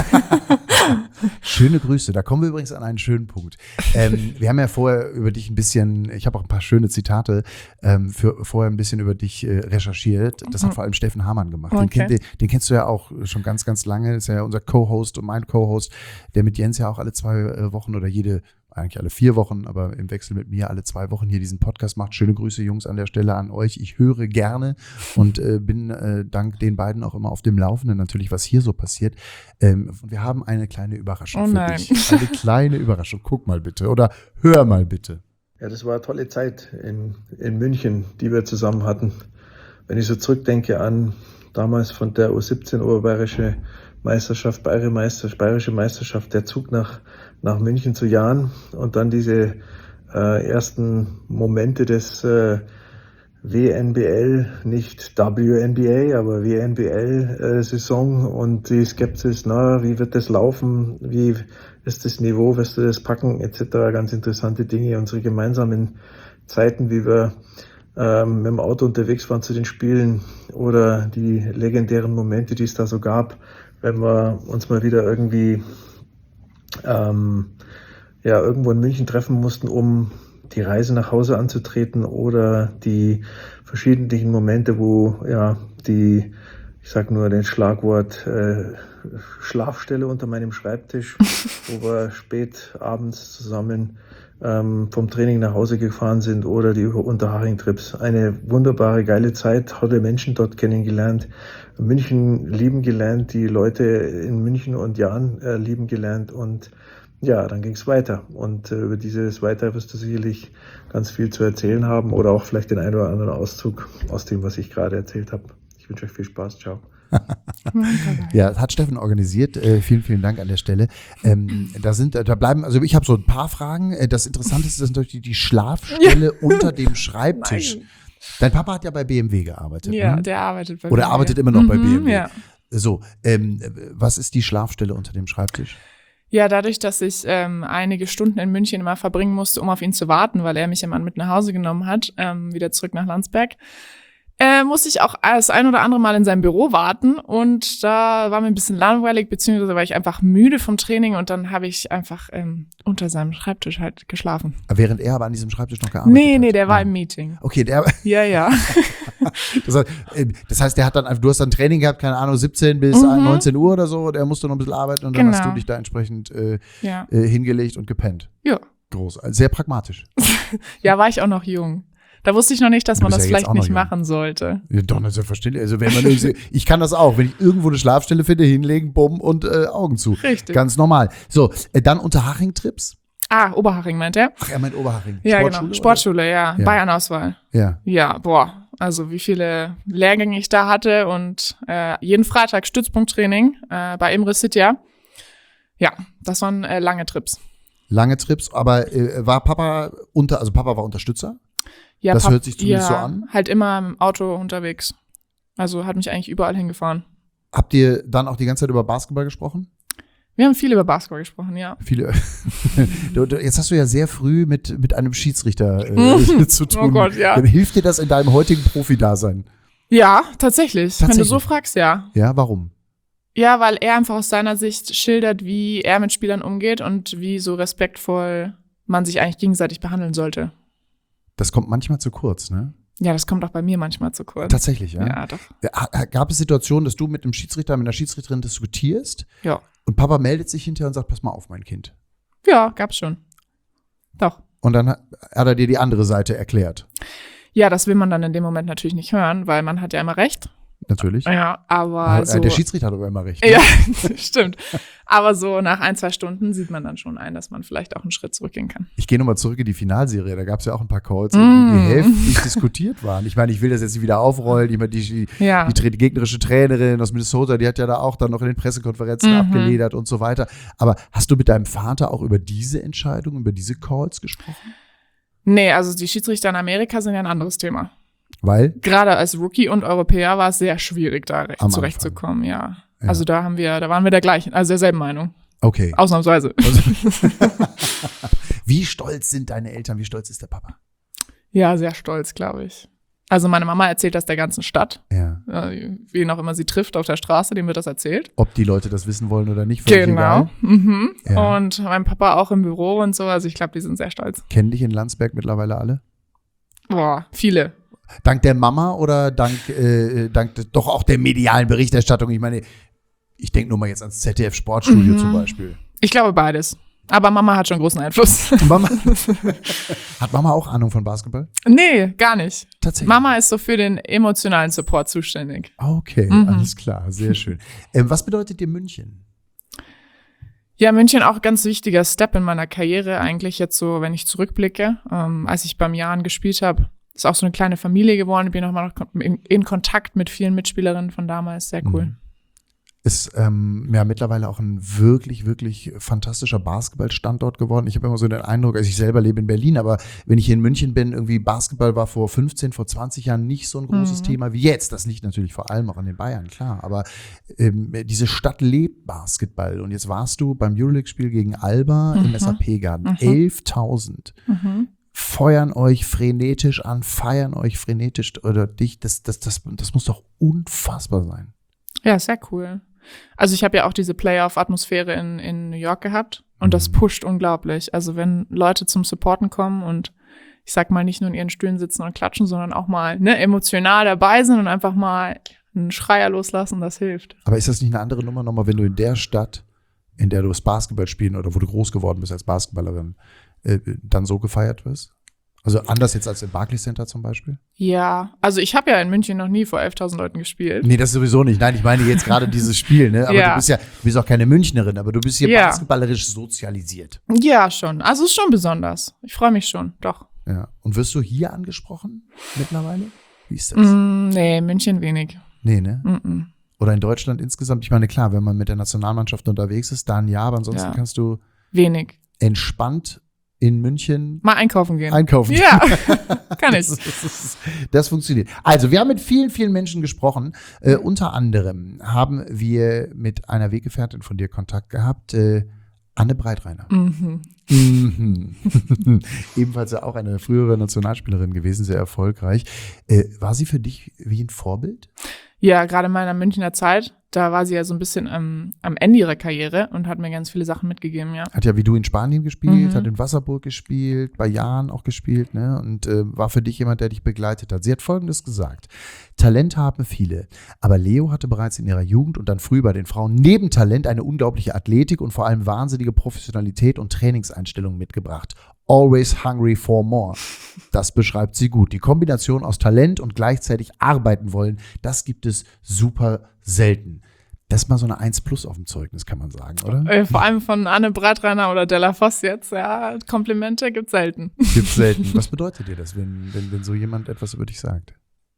Speaker 1: Schöne Grüße. Da kommen wir übrigens an einen schönen Punkt. Ähm, wir haben ja vorher über dich ein bisschen, ich habe auch ein paar schöne Zitate, ähm, für, vorher ein bisschen über dich äh, recherchiert. Das hat vor allem Steffen Hamann gemacht. Den,
Speaker 2: Okay.
Speaker 1: kenn, den, den kennst du ja auch schon ganz, ganz lange. Das ist ja unser Co-Host und mein Co-Host, der mit Jens ja auch alle zwei äh, Wochen oder jede, eigentlich alle vier Wochen, aber im Wechsel mit mir alle zwei Wochen hier diesen Podcast macht. Schöne Grüße, Jungs, an der Stelle an euch. Ich höre gerne und äh, bin äh, dank den beiden auch immer auf dem Laufenden natürlich, was hier so passiert. Ähm, und wir haben eine kleine Überraschung
Speaker 2: Oh
Speaker 1: für
Speaker 2: nein.
Speaker 1: dich. Eine kleine Überraschung. Guck mal bitte oder hör mal bitte.
Speaker 3: Ja, das war eine tolle Zeit in, in München, die wir zusammen hatten. Wenn ich so zurückdenke an damals von der U siebzehn Oberbayerische Meisterschaft, Bayerische Meisterschaft, Bayerische Meisterschaft, der Zug nach, nach München zu Jan und dann diese äh, ersten Momente des, äh, W N B L, nicht W N B A, aber W N B L-Saison und die Skepsis, na, wie wird das laufen, wie ist das Niveau, wirst du das packen, et cetera. Ganz interessante Dinge, unsere gemeinsamen Zeiten, wie wir ähm, mit dem Auto unterwegs waren zu den Spielen oder die legendären Momente, die es da so gab, wenn wir uns mal wieder irgendwie ähm, ja, irgendwo in München treffen mussten, um die Reise nach Hause anzutreten oder die verschiedenen Momente, wo ja die, ich sag nur den Schlagwort äh, Schlafstelle unter meinem Schreibtisch, wo wir spät abends zusammen ähm, vom Training nach Hause gefahren sind oder die Unterhaching-Trips. Eine wunderbare, geile Zeit, tolle Menschen dort kennengelernt, München lieben gelernt, die Leute in München und Jahren äh, lieben gelernt und ja, dann ging es weiter und äh, über dieses Weiter wirst du sicherlich ganz viel zu erzählen haben oder auch vielleicht den einen oder anderen Auszug aus dem, was ich gerade erzählt habe. Ich wünsche euch viel Spaß. Ciao.
Speaker 1: Ja, das hat Steffen organisiert. Äh, vielen, vielen Dank an der Stelle. Ähm, da sind, da bleiben, also ich habe so ein paar Fragen. Das Interessanteste ist natürlich die, die Schlafstelle ja. unter dem Schreibtisch. Nein. Dein Papa hat ja bei B M W gearbeitet.
Speaker 2: Ja,
Speaker 1: ne?
Speaker 2: der arbeitet bei
Speaker 1: Oder
Speaker 2: B M W.
Speaker 1: arbeitet immer noch
Speaker 2: mhm,
Speaker 1: bei B M W.
Speaker 2: Ja.
Speaker 1: So, ähm, was ist die Schlafstelle unter dem Schreibtisch?
Speaker 2: Ja, dadurch, dass ich ähm, einige Stunden in München immer verbringen musste, um auf ihn zu warten, weil er mich immer mit nach Hause genommen hat, ähm, wieder zurück nach Landsberg, äh, musste ich auch das ein oder andere Mal in seinem Büro warten und da war mir ein bisschen langweilig, beziehungsweise war ich einfach müde vom Training und dann habe ich einfach ähm, unter seinem Schreibtisch halt geschlafen.
Speaker 1: Während er aber an diesem Schreibtisch noch gearbeitet
Speaker 2: nee,
Speaker 1: hat?
Speaker 2: Nee, nee, der
Speaker 1: ah.
Speaker 2: war im Meeting.
Speaker 1: Okay, der...
Speaker 2: Ja, ja.
Speaker 1: das, heißt, das heißt, der hat dann, du hast dann Training gehabt, keine Ahnung, siebzehn bis mhm. neunzehn Uhr oder so, und er musste noch ein bisschen arbeiten und dann
Speaker 2: genau.
Speaker 1: hast du dich da entsprechend äh,
Speaker 2: ja.
Speaker 1: äh, hingelegt und gepennt.
Speaker 2: Ja.
Speaker 1: Groß, sehr pragmatisch.
Speaker 2: Ja, war ich auch noch jung. Da wusste ich noch nicht, dass man das
Speaker 1: ja
Speaker 2: vielleicht nicht machen sollte.
Speaker 1: Ja, doch, das ist ja verständlich. Also wenn man ich kann das auch, wenn ich irgendwo eine Schlafstelle finde, hinlegen, bumm und äh, Augen zu.
Speaker 2: Richtig.
Speaker 1: Ganz normal. So, äh, dann Unterhaching-Trips.
Speaker 2: Ah, Oberhaching meint er?
Speaker 1: Ach, er meint Oberhaching.
Speaker 2: Ja,
Speaker 1: Sportschule,
Speaker 2: genau. Sportschule, ja.
Speaker 1: ja.
Speaker 2: Bayern-Auswahl.
Speaker 1: Ja.
Speaker 2: Ja, boah. Also wie viele Lehrgänge ich da hatte und äh, jeden Freitag Stützpunkttraining äh, bei Imre Sitja. Ja, das waren äh, lange Trips.
Speaker 1: Lange Trips, aber äh, war Papa unter, also Papa war Unterstützer?
Speaker 2: Ja,
Speaker 1: das
Speaker 2: Pap-
Speaker 1: hört sich zumindest
Speaker 2: ja,
Speaker 1: so an.
Speaker 2: Halt immer im Auto unterwegs. Also hat mich eigentlich überall hingefahren.
Speaker 1: Habt ihr dann auch die ganze Zeit über Basketball gesprochen?
Speaker 2: Wir haben viel über Basketball gesprochen, ja.
Speaker 1: Viele. du, du, jetzt hast du ja sehr früh mit, mit einem Schiedsrichter äh, zu tun.
Speaker 2: Oh Gott, ja.
Speaker 1: Hilft dir das in deinem heutigen Profi-Dasein?
Speaker 2: Ja, tatsächlich.
Speaker 1: tatsächlich.
Speaker 2: Wenn du so fragst, ja.
Speaker 1: Ja, warum?
Speaker 2: Ja, weil er einfach aus seiner Sicht schildert, wie er mit Spielern umgeht und wie so respektvoll man sich eigentlich gegenseitig behandeln sollte.
Speaker 1: Das kommt manchmal zu kurz, ne?
Speaker 2: Ja, das kommt auch bei mir manchmal zu kurz.
Speaker 1: Tatsächlich, ja?
Speaker 2: Ja, doch.
Speaker 1: Gab es Situationen, dass du mit einem Schiedsrichter, mit einer Schiedsrichterin diskutierst?
Speaker 2: Ja.
Speaker 1: Und Papa meldet sich hinterher und sagt, pass mal auf, mein Kind.
Speaker 2: Ja, gab's schon. Doch.
Speaker 1: Und dann hat er dir die andere Seite erklärt.
Speaker 2: Ja, das will man dann in dem Moment natürlich nicht hören, weil man hat ja immer recht.
Speaker 1: Natürlich.
Speaker 2: Ja, aber
Speaker 1: ja,
Speaker 2: so.
Speaker 1: Der Schiedsrichter hat aber immer recht. Ne?
Speaker 2: Ja, stimmt. Aber so nach ein, zwei Stunden sieht man dann schon ein, dass man vielleicht auch einen Schritt zurückgehen kann.
Speaker 1: Ich gehe nochmal zurück in die Finalserie. Da gab es ja auch ein paar Calls,
Speaker 2: Mm.
Speaker 1: die heftig diskutiert waren. Ich meine, ich will das jetzt nicht wieder aufrollen. Ich meine, die, die,
Speaker 2: Ja.
Speaker 1: die, die gegnerische Trainerin aus Minnesota, die hat ja da auch dann noch in den Pressekonferenzen
Speaker 2: Mhm.
Speaker 1: abgeledert und so weiter. Aber hast du mit deinem Vater auch über diese Entscheidung, über diese Calls gesprochen?
Speaker 2: Nee, also die Schiedsrichter in Amerika sind ja ein anderes Thema.
Speaker 1: Weil?
Speaker 2: Gerade als Rookie und Europäer war es sehr schwierig, da recht
Speaker 1: Am
Speaker 2: zurechtzukommen, ja.
Speaker 1: Ja.
Speaker 2: Also da haben wir, da waren wir der gleichen, also derselben Meinung.
Speaker 1: Okay.
Speaker 2: Ausnahmsweise.
Speaker 1: Also, wie stolz sind deine Eltern? Wie stolz ist der Papa?
Speaker 2: Ja, sehr stolz, glaube ich. Also meine Mama erzählt das der ganzen Stadt.
Speaker 1: Ja.
Speaker 2: Äh, wen auch immer sie trifft auf der Straße, dem wird das erzählt.
Speaker 1: Ob die Leute das wissen wollen oder nicht, völlig
Speaker 2: Genau.
Speaker 1: egal.
Speaker 2: Mhm.
Speaker 1: Ja.
Speaker 2: Und mein Papa auch im Büro und so. Also ich glaube, die sind sehr stolz.
Speaker 1: Kennen dich in Landsberg mittlerweile alle?
Speaker 2: Boah, viele.
Speaker 1: Dank der Mama oder dank, äh, dank des, doch auch der medialen Berichterstattung? Ich meine, ich denke nur mal jetzt ans Z D F Sportstudio
Speaker 2: Mhm.
Speaker 1: zum Beispiel.
Speaker 2: Ich glaube beides. Aber Mama hat schon großen Einfluss.
Speaker 1: Mama, hat Mama auch Ahnung von Basketball?
Speaker 2: Nee, gar nicht.
Speaker 1: Tatsächlich.
Speaker 2: Mama ist so für den emotionalen Support zuständig.
Speaker 1: Okay,
Speaker 2: Mhm.
Speaker 1: alles klar, sehr schön. Ähm, was bedeutet dir München?
Speaker 2: Ja, München auch ein ganz wichtiger Step in meiner Karriere eigentlich jetzt so, wenn ich zurückblicke. Ähm, als ich beim Jahren gespielt habe, ist auch so eine kleine Familie geworden. Ich bin nochmal in, in Kontakt mit vielen Mitspielerinnen von damals. Sehr cool.
Speaker 1: Mhm. Ist ähm, ja mittlerweile auch ein wirklich, wirklich fantastischer Basketballstandort geworden. Ich habe immer so den Eindruck, also ich selber lebe in Berlin, aber wenn ich hier in München bin, irgendwie Basketball war vor fünfzehn, vor zwanzig Jahren nicht so ein großes mhm. Thema wie jetzt. Das liegt natürlich vor allem auch an den Bayern, klar. Aber ähm, diese Stadt lebt Basketball. Und jetzt warst du beim Euroleague-Spiel gegen Alba mhm. im S A P-Garten. Mhm. elftausend Mhm. feuern euch frenetisch an, feiern euch frenetisch oder dich. Das, das, das, das muss doch unfassbar sein.
Speaker 2: Ja, sehr cool. Also ich habe ja auch diese Playoff-Atmosphäre in, in New York gehabt und das pusht unglaublich. Also wenn Leute zum Supporten kommen und ich sag mal nicht nur in ihren Stühlen sitzen und klatschen, sondern auch mal ne, emotional dabei sind und einfach mal einen Schreier loslassen, das hilft.
Speaker 1: Aber ist das nicht eine andere Nummer nochmal, wenn du in der Stadt, in der du das Basketball spielen oder wo du groß geworden bist als Basketballerin, äh, dann so gefeiert wirst? Also anders jetzt als im Barclays Center zum Beispiel?
Speaker 2: Ja, also ich habe ja in München noch nie vor elftausend Leuten gespielt.
Speaker 1: Nee, das sowieso nicht. Nein, ich meine jetzt gerade dieses Spiel, ne? Aber
Speaker 2: ja.
Speaker 1: du bist ja, du bist auch keine Münchnerin, aber du bist hier ja. basketballerisch sozialisiert.
Speaker 2: Ja, schon. Also es ist schon besonders. Ich freue mich schon, doch.
Speaker 1: Ja. Und wirst du hier angesprochen mittlerweile? Wie ist das?
Speaker 2: Mm, nee, München wenig.
Speaker 1: Nee, ne?
Speaker 2: Mm-mm.
Speaker 1: Oder in Deutschland insgesamt? Ich meine, klar, wenn man mit der Nationalmannschaft unterwegs ist, dann ja, aber ansonsten
Speaker 2: ja.
Speaker 1: kannst du
Speaker 2: wenig
Speaker 1: entspannt in München
Speaker 2: mal einkaufen gehen.
Speaker 1: Einkaufen gehen.
Speaker 2: Ja, kann ich.
Speaker 1: Das, das, das funktioniert. Also, wir haben mit vielen, vielen Menschen gesprochen. Äh, unter anderem haben wir mit einer Weggefährtin von dir Kontakt gehabt, äh, Anne Breitreiner.
Speaker 2: Mhm.
Speaker 1: Mhm. Ebenfalls ja auch eine frühere Nationalspielerin gewesen, sehr erfolgreich. Äh, war sie für dich wie ein Vorbild?
Speaker 2: Ja, gerade in meiner Münchner Zeit, da war sie ja so ein bisschen ähm, am Ende ihrer Karriere und hat mir ganz viele Sachen mitgegeben, ja.
Speaker 1: Hat ja wie du in Spanien gespielt,
Speaker 2: Mhm.
Speaker 1: hat in Wasserburg gespielt, bei Jahn auch gespielt, ne? Und äh, war für dich jemand, der dich begleitet hat. Sie hat Folgendes gesagt: Talent haben viele, aber Leo hatte bereits in ihrer Jugend und dann früh bei den Frauen neben Talent eine unglaubliche Athletik und vor allem wahnsinnige Professionalität und Trainingseinstellung mitgebracht. Always hungry for more. Das beschreibt sie gut. Die Kombination aus Talent und gleichzeitig arbeiten wollen, das gibt es super selten. Das ist mal so eine eins plus auf dem Zeugnis, kann man sagen, oder?
Speaker 2: Äh, Vor allem von Anne Breitreiner oder Della Voss jetzt, ja, Komplimente gibt's selten.
Speaker 1: Gibt's selten. Was bedeutet dir das, wenn, wenn, wenn so jemand etwas über dich sagt?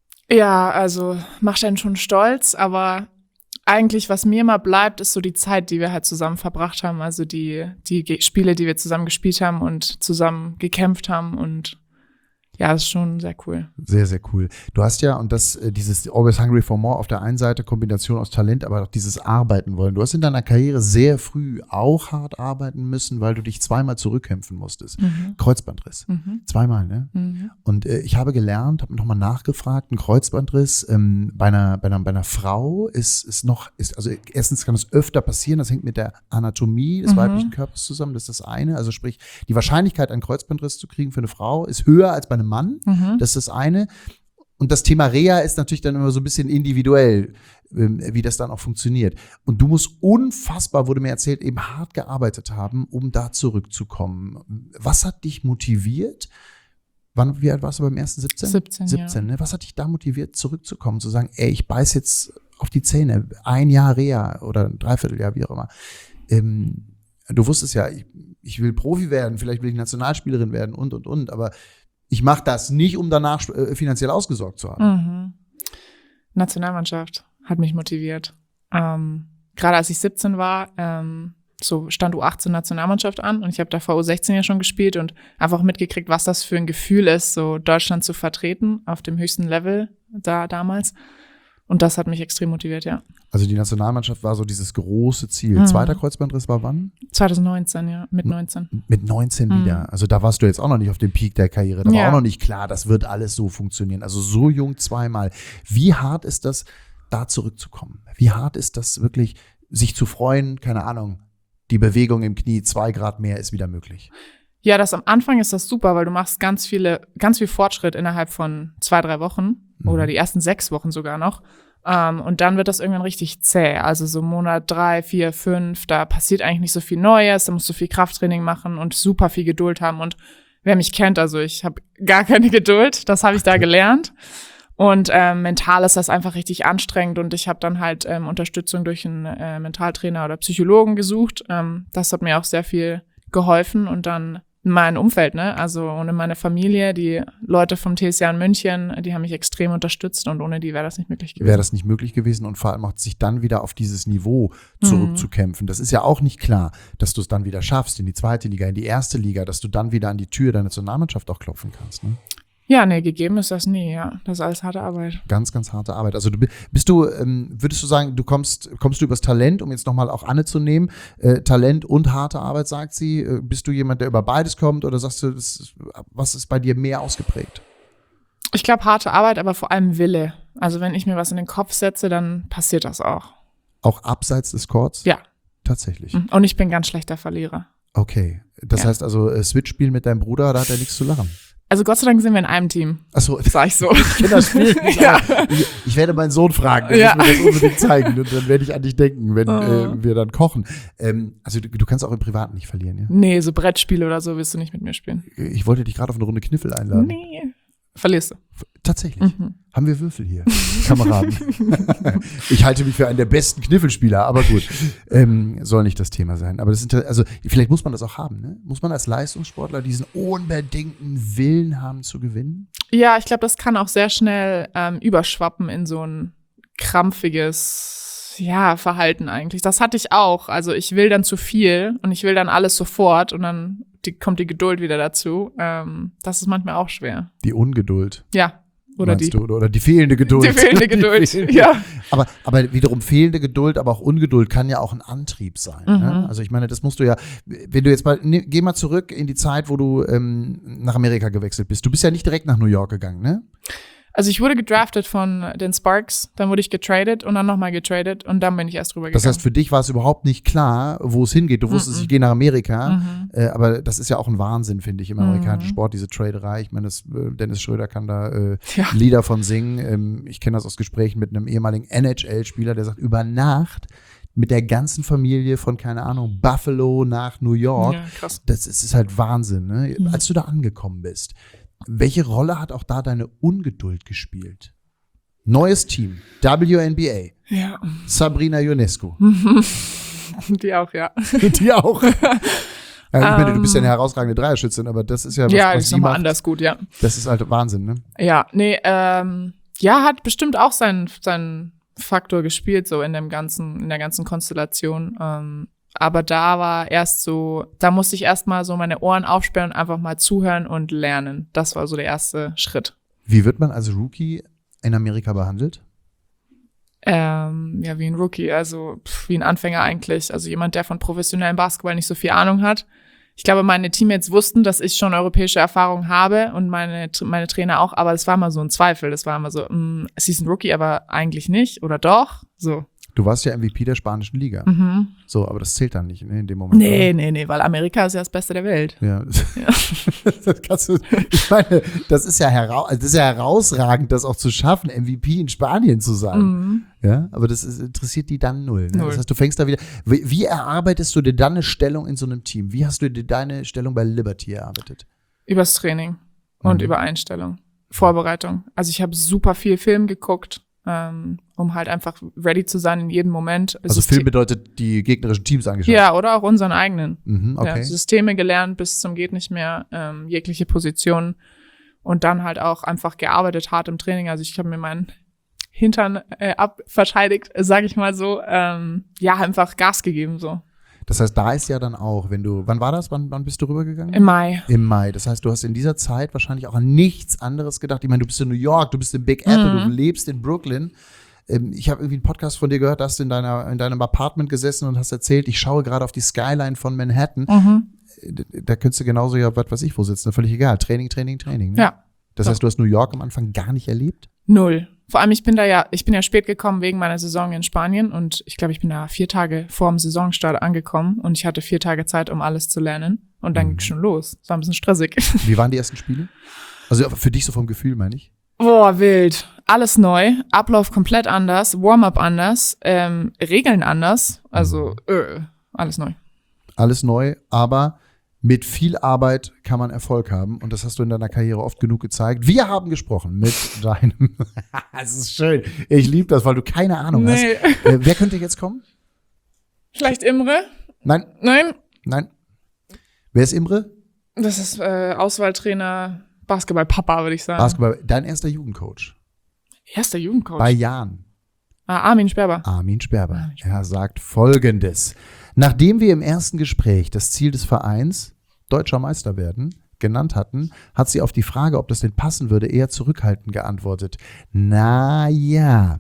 Speaker 2: Ja, also macht einen schon stolz, aber eigentlich, was mir immer bleibt, ist so die Zeit, die wir halt zusammen verbracht haben, also die, die Ge- Spiele, die wir zusammen gespielt haben und zusammen gekämpft haben und ja, das ist schon sehr cool.
Speaker 1: Sehr, sehr cool. Du hast ja, und das, äh, dieses Always Hungry for More auf der einen Seite, Kombination aus Talent, aber auch dieses Arbeiten wollen. Du hast in deiner Karriere sehr früh auch hart arbeiten müssen, weil du dich zweimal zurückkämpfen musstest.
Speaker 2: Mhm.
Speaker 1: Kreuzbandriss.
Speaker 2: Mhm.
Speaker 1: Zweimal, ne?
Speaker 2: Mhm.
Speaker 1: Und äh, ich habe gelernt, habe nochmal nachgefragt, ein Kreuzbandriss ähm, bei, einer, bei, einer, bei einer Frau ist, ist noch, ist, also erstens kann es öfter passieren, das hängt mit der Anatomie des
Speaker 2: Mhm.
Speaker 1: weiblichen Körpers zusammen, das ist das eine. Also sprich, die Wahrscheinlichkeit, einen Kreuzbandriss zu kriegen für eine Frau ist höher als bei einem Mann.
Speaker 2: Mhm.
Speaker 1: Das ist das eine. Und das Thema Reha ist natürlich dann immer so ein bisschen individuell, ähm, wie das dann auch funktioniert. Und du musst unfassbar, wurde mir erzählt, eben hart gearbeitet haben, um da zurückzukommen. Was hat dich motiviert? Wann, wie alt warst du beim ersten? siebzehn?
Speaker 2: siebzehn,
Speaker 1: siebzehn, ne? Was hat dich da motiviert, zurückzukommen, zu sagen, ey, ich beiß jetzt auf die Zähne, ein Jahr Reha oder ein Dreivierteljahr, wie auch immer. Ähm, du wusstest ja, ich, ich will Profi werden, vielleicht will ich Nationalspielerin werden und, und, und, aber ich mache das nicht, um danach äh, finanziell ausgesorgt zu haben.
Speaker 2: Mhm. Nationalmannschaft hat mich motiviert. Ähm, gerade als ich siebzehn war, ähm, so stand U achtzehn Nationalmannschaft an und ich habe davor U sechzehn ja schon gespielt und einfach mitgekriegt, was das für ein Gefühl ist, so Deutschland zu vertreten auf dem höchsten Level da damals. Und das hat mich extrem motiviert, ja.
Speaker 1: Also die Nationalmannschaft war so dieses große Ziel.
Speaker 2: Mhm.
Speaker 1: Zweiter Kreuzbandriss war wann?
Speaker 2: zwanzig neunzehn, ja, mit neunzehn.
Speaker 1: Mit neunzehn
Speaker 2: Mhm.
Speaker 1: wieder. Also da warst du jetzt auch noch nicht auf dem Peak der Karriere. Da war
Speaker 2: Ja.
Speaker 1: auch noch nicht klar, das wird alles so funktionieren. Also so jung zweimal. Wie hart ist das, da zurückzukommen? Wie hart ist das wirklich, sich zu freuen? Keine Ahnung, die Bewegung im Knie, zwei Grad mehr ist wieder möglich.
Speaker 2: Ja, das am Anfang ist das super, weil du machst ganz viele, ganz viel Fortschritt innerhalb von zwei, drei Wochen
Speaker 1: Mhm.
Speaker 2: oder die ersten sechs Wochen sogar noch. Um, und dann wird das irgendwann richtig zäh. Also so Monat drei, vier, fünf, da passiert eigentlich nicht so viel Neues, da musst du viel Krafttraining machen und super viel Geduld haben. Und wer mich kennt, also ich habe gar keine Geduld, das habe ich da gelernt. Und ähm, mental ist das einfach richtig anstrengend und ich habe dann halt ähm, Unterstützung durch einen äh, Mentaltrainer oder Psychologen gesucht. Ähm, das hat mir auch sehr viel geholfen und dann mein Umfeld, ne? Also und in meiner Familie, die Leute vom T S J in München, die haben mich extrem unterstützt und ohne die wäre das nicht möglich gewesen.
Speaker 1: Wäre das nicht möglich gewesen und vor allem auch sich dann wieder auf dieses Niveau zurückzukämpfen. Mhm. Das ist ja auch nicht klar, dass du es dann wieder schaffst in die zweite Liga, in die erste Liga, dass du dann wieder an die Tür deiner Nationalmannschaft auch klopfen kannst, ne?
Speaker 2: Ja, nee, gegeben ist das nie, ja. Das ist alles harte Arbeit.
Speaker 1: Ganz, ganz harte Arbeit. Also du bist du, ähm, würdest du sagen, du kommst, kommst du übers Talent, um jetzt nochmal auch Anne zu nehmen, äh, Talent und harte Arbeit, sagt sie. Äh, bist du jemand, der über beides kommt oder sagst du, das ist, was ist bei dir mehr ausgeprägt?
Speaker 2: Ich glaube, harte Arbeit, aber vor allem Wille. Also wenn ich mir was in den Kopf setze, dann passiert das auch.
Speaker 1: Auch abseits des Courts?
Speaker 2: Ja.
Speaker 1: Tatsächlich.
Speaker 2: Und ich bin ganz schlechter Verlierer.
Speaker 1: Okay. Das
Speaker 2: ja.
Speaker 1: heißt also, äh, Switch-Spiel mit deinem Bruder, da hat er nichts zu lachen.
Speaker 2: Also Gott sei Dank sind wir in einem Team.
Speaker 1: Ach so.
Speaker 2: Sag ich so.
Speaker 1: Ich kenne das Spiel nicht. Ja. Ich, ich werde meinen Sohn fragen, der
Speaker 2: ja.
Speaker 1: muss mir das unbedingt zeigen. Und dann werde ich an dich denken, wenn oh. äh, wir dann kochen. Ähm, also du, du kannst auch im Privaten nicht verlieren, ja?
Speaker 2: Nee, so Brettspiele oder so wirst du nicht mit mir spielen.
Speaker 1: Ich wollte dich gerade auf eine Runde Kniffel einladen.
Speaker 2: Nee. Verlierst du.
Speaker 1: Tatsächlich.
Speaker 2: Mhm.
Speaker 1: Haben wir Würfel hier, Kameraden. Ich halte mich für einen der besten Kniffelspieler, aber gut. Ähm, soll nicht das Thema sein. Aber das sind, also vielleicht muss man das auch haben, ne? Muss man als Leistungssportler diesen unbedingten Willen haben zu gewinnen?
Speaker 2: Ja, ich glaube, das kann auch sehr schnell ähm, überschwappen in so ein krampfiges, ja, Verhalten eigentlich. Das hatte ich auch. Also ich will dann zu viel und ich will dann alles sofort und dann die, kommt die Geduld wieder dazu. Ähm, das ist manchmal auch schwer.
Speaker 1: Die Ungeduld.
Speaker 2: Ja. Oder die,
Speaker 1: du, oder die fehlende Geduld.
Speaker 2: Die fehlende Geduld, die fehlende. Ja.
Speaker 1: Aber, aber wiederum fehlende Geduld, aber auch Ungeduld kann ja auch ein Antrieb sein. Mhm. Ne? Also ich meine, das musst du ja, wenn du jetzt mal, ne, geh mal zurück in die Zeit, wo du ähm, nach Amerika gewechselt bist. Du bist ja nicht direkt nach New York gegangen, ne?
Speaker 2: Also ich wurde gedraftet von den Sparks, dann wurde ich getradet und dann nochmal getradet und dann bin ich erst rübergegangen.
Speaker 1: Das heißt, für dich war es überhaupt nicht klar, wo es hingeht. Du wusstest, mm-mm. ich gehe nach Amerika, mhm. äh, aber das ist ja auch ein Wahnsinn, finde ich, im amerikanischen mhm. Sport, diese Traderei. Ich meine, das, äh, Dennis Schröder kann da äh, ja. Lieder von singen. Ähm, ich kenne das aus Gesprächen mit einem ehemaligen N H L-Spieler, der sagt, über Nacht mit der ganzen Familie von, keine Ahnung, Buffalo nach New York.
Speaker 2: Ja, krass.
Speaker 1: Das, das ist halt Wahnsinn, ne? Mhm. Als du da angekommen bist. Welche Rolle hat auch da deine Ungeduld gespielt? Neues Team, W N B A.
Speaker 2: Ja.
Speaker 1: Sabrina Ionescu.
Speaker 2: Die auch, ja.
Speaker 1: Die auch. Ja, ich um, meine, du bist ja eine herausragende Dreierschützin, aber das ist ja was,
Speaker 2: ja,
Speaker 1: was
Speaker 2: ist nochmal anders gut, ja.
Speaker 1: Das ist halt Wahnsinn, ne?
Speaker 2: Ja, nee, ähm, ja, hat bestimmt auch seinen, seinen Faktor gespielt, so in dem ganzen, in der ganzen Konstellation. Ähm, Aber da war erst so, da musste ich erst mal so meine Ohren aufsperren und einfach mal zuhören und lernen. Das war so der erste Schritt.
Speaker 1: Wie wird man als Rookie in Amerika behandelt?
Speaker 2: Ähm, ja, wie ein Rookie, also pff, wie ein Anfänger eigentlich. Also jemand, der von professionellem Basketball nicht so viel Ahnung hat. Ich glaube, meine Teammates wussten, dass ich schon europäische Erfahrung habe und meine meine Trainer auch, aber das war immer so ein Zweifel. Das war immer so, mh, sie ist ein Rookie, aber eigentlich nicht oder doch? So.
Speaker 1: Du warst ja M V P der spanischen Liga.
Speaker 2: Mhm.
Speaker 1: So, aber das zählt dann nicht, ne, in dem Moment.
Speaker 2: Nee,
Speaker 1: oder?
Speaker 2: nee, nee, weil Amerika ist ja das Beste der Welt.
Speaker 1: Ja. ja. Das kannst du, ich meine, das ist ja, hera- das ist ja herausragend, das auch zu schaffen, M V P in Spanien zu sein. Mhm. Ja, aber das ist, interessiert die dann null, ne? null. Das heißt, du fängst da wieder. Wie, wie erarbeitest du dir dann eine Stellung in so einem Team? Wie hast du dir deine Stellung bei Liberty erarbeitet?
Speaker 2: Übers Training und mhm. über Einstellung, Vorbereitung. Also ich habe super viel Film geguckt. Ähm, um halt einfach ready zu sein in jedem Moment.
Speaker 1: Also
Speaker 2: System-
Speaker 1: Film bedeutet die gegnerischen Teams angeschaut?
Speaker 2: Ja, oder auch unseren eigenen.
Speaker 1: Mhm, okay.
Speaker 2: Ja, Systeme gelernt bis zum geht nicht mehr, ähm, jegliche Positionen und dann halt auch einfach gearbeitet, hart im Training. Also ich habe mir meinen Hintern äh, abverteidigt, sage ich mal so. Ähm, ja, einfach Gas gegeben so.
Speaker 1: Das heißt, da ist ja dann auch, wenn du, wann war das? Wann, wann bist du rübergegangen?
Speaker 2: Im Mai.
Speaker 1: Im Mai. Das heißt, du hast in dieser Zeit wahrscheinlich auch an nichts anderes gedacht. Ich meine, du bist in New York, du bist in Big Apple, mhm. du lebst in Brooklyn. Ähm, ich habe irgendwie einen Podcast von dir gehört, da hast du in, deiner, in deinem Apartment gesessen und hast erzählt, ich schaue gerade auf die Skyline von Manhattan. Mhm. Da, da könntest du genauso ja, was weiß ich, wo sitzen, völlig egal. Training, Training, Training. Ne?
Speaker 2: Ja.
Speaker 1: Das heißt, du hast New York am Anfang gar nicht erlebt?
Speaker 2: Null. Vor allem, ich bin da ja, ich bin ja spät gekommen wegen meiner Saison in Spanien und ich glaube, ich bin da vier Tage vor dem Saisonstart angekommen und ich hatte vier Tage Zeit, um alles zu lernen und dann mhm. ging schon los. Es war ein bisschen stressig.
Speaker 1: Wie waren die ersten Spiele? Also für dich so vom Gefühl, meine ich?
Speaker 2: Boah, wild. Alles neu, Ablauf komplett anders, Warm-up anders, ähm, Regeln anders, also äh, alles neu. Alles
Speaker 1: neu, aber mit viel Arbeit kann man Erfolg haben und das hast du in deiner Karriere oft genug gezeigt. Wir haben gesprochen mit deinem, es ist schön, ich liebe das, weil du keine Ahnung nee. hast. Äh, wer könnte jetzt kommen?
Speaker 2: Vielleicht Imre?
Speaker 1: Nein.
Speaker 2: Nein?
Speaker 1: Nein. Wer ist Imre?
Speaker 2: Das ist äh, Auswahltrainer, Basketball-Papa, würde ich sagen.
Speaker 1: Basketball, dein erster Jugendcoach.
Speaker 2: Erster Jugendcoach.
Speaker 1: Bei Jan.
Speaker 2: Ah, Armin Sperber.
Speaker 1: Armin Sperber. Er sagt Folgendes. Nachdem wir im ersten Gespräch das Ziel des Vereins, deutscher Meister werden, genannt hatten, hat sie auf die Frage, ob das denn passen würde, eher zurückhaltend geantwortet. Na ja.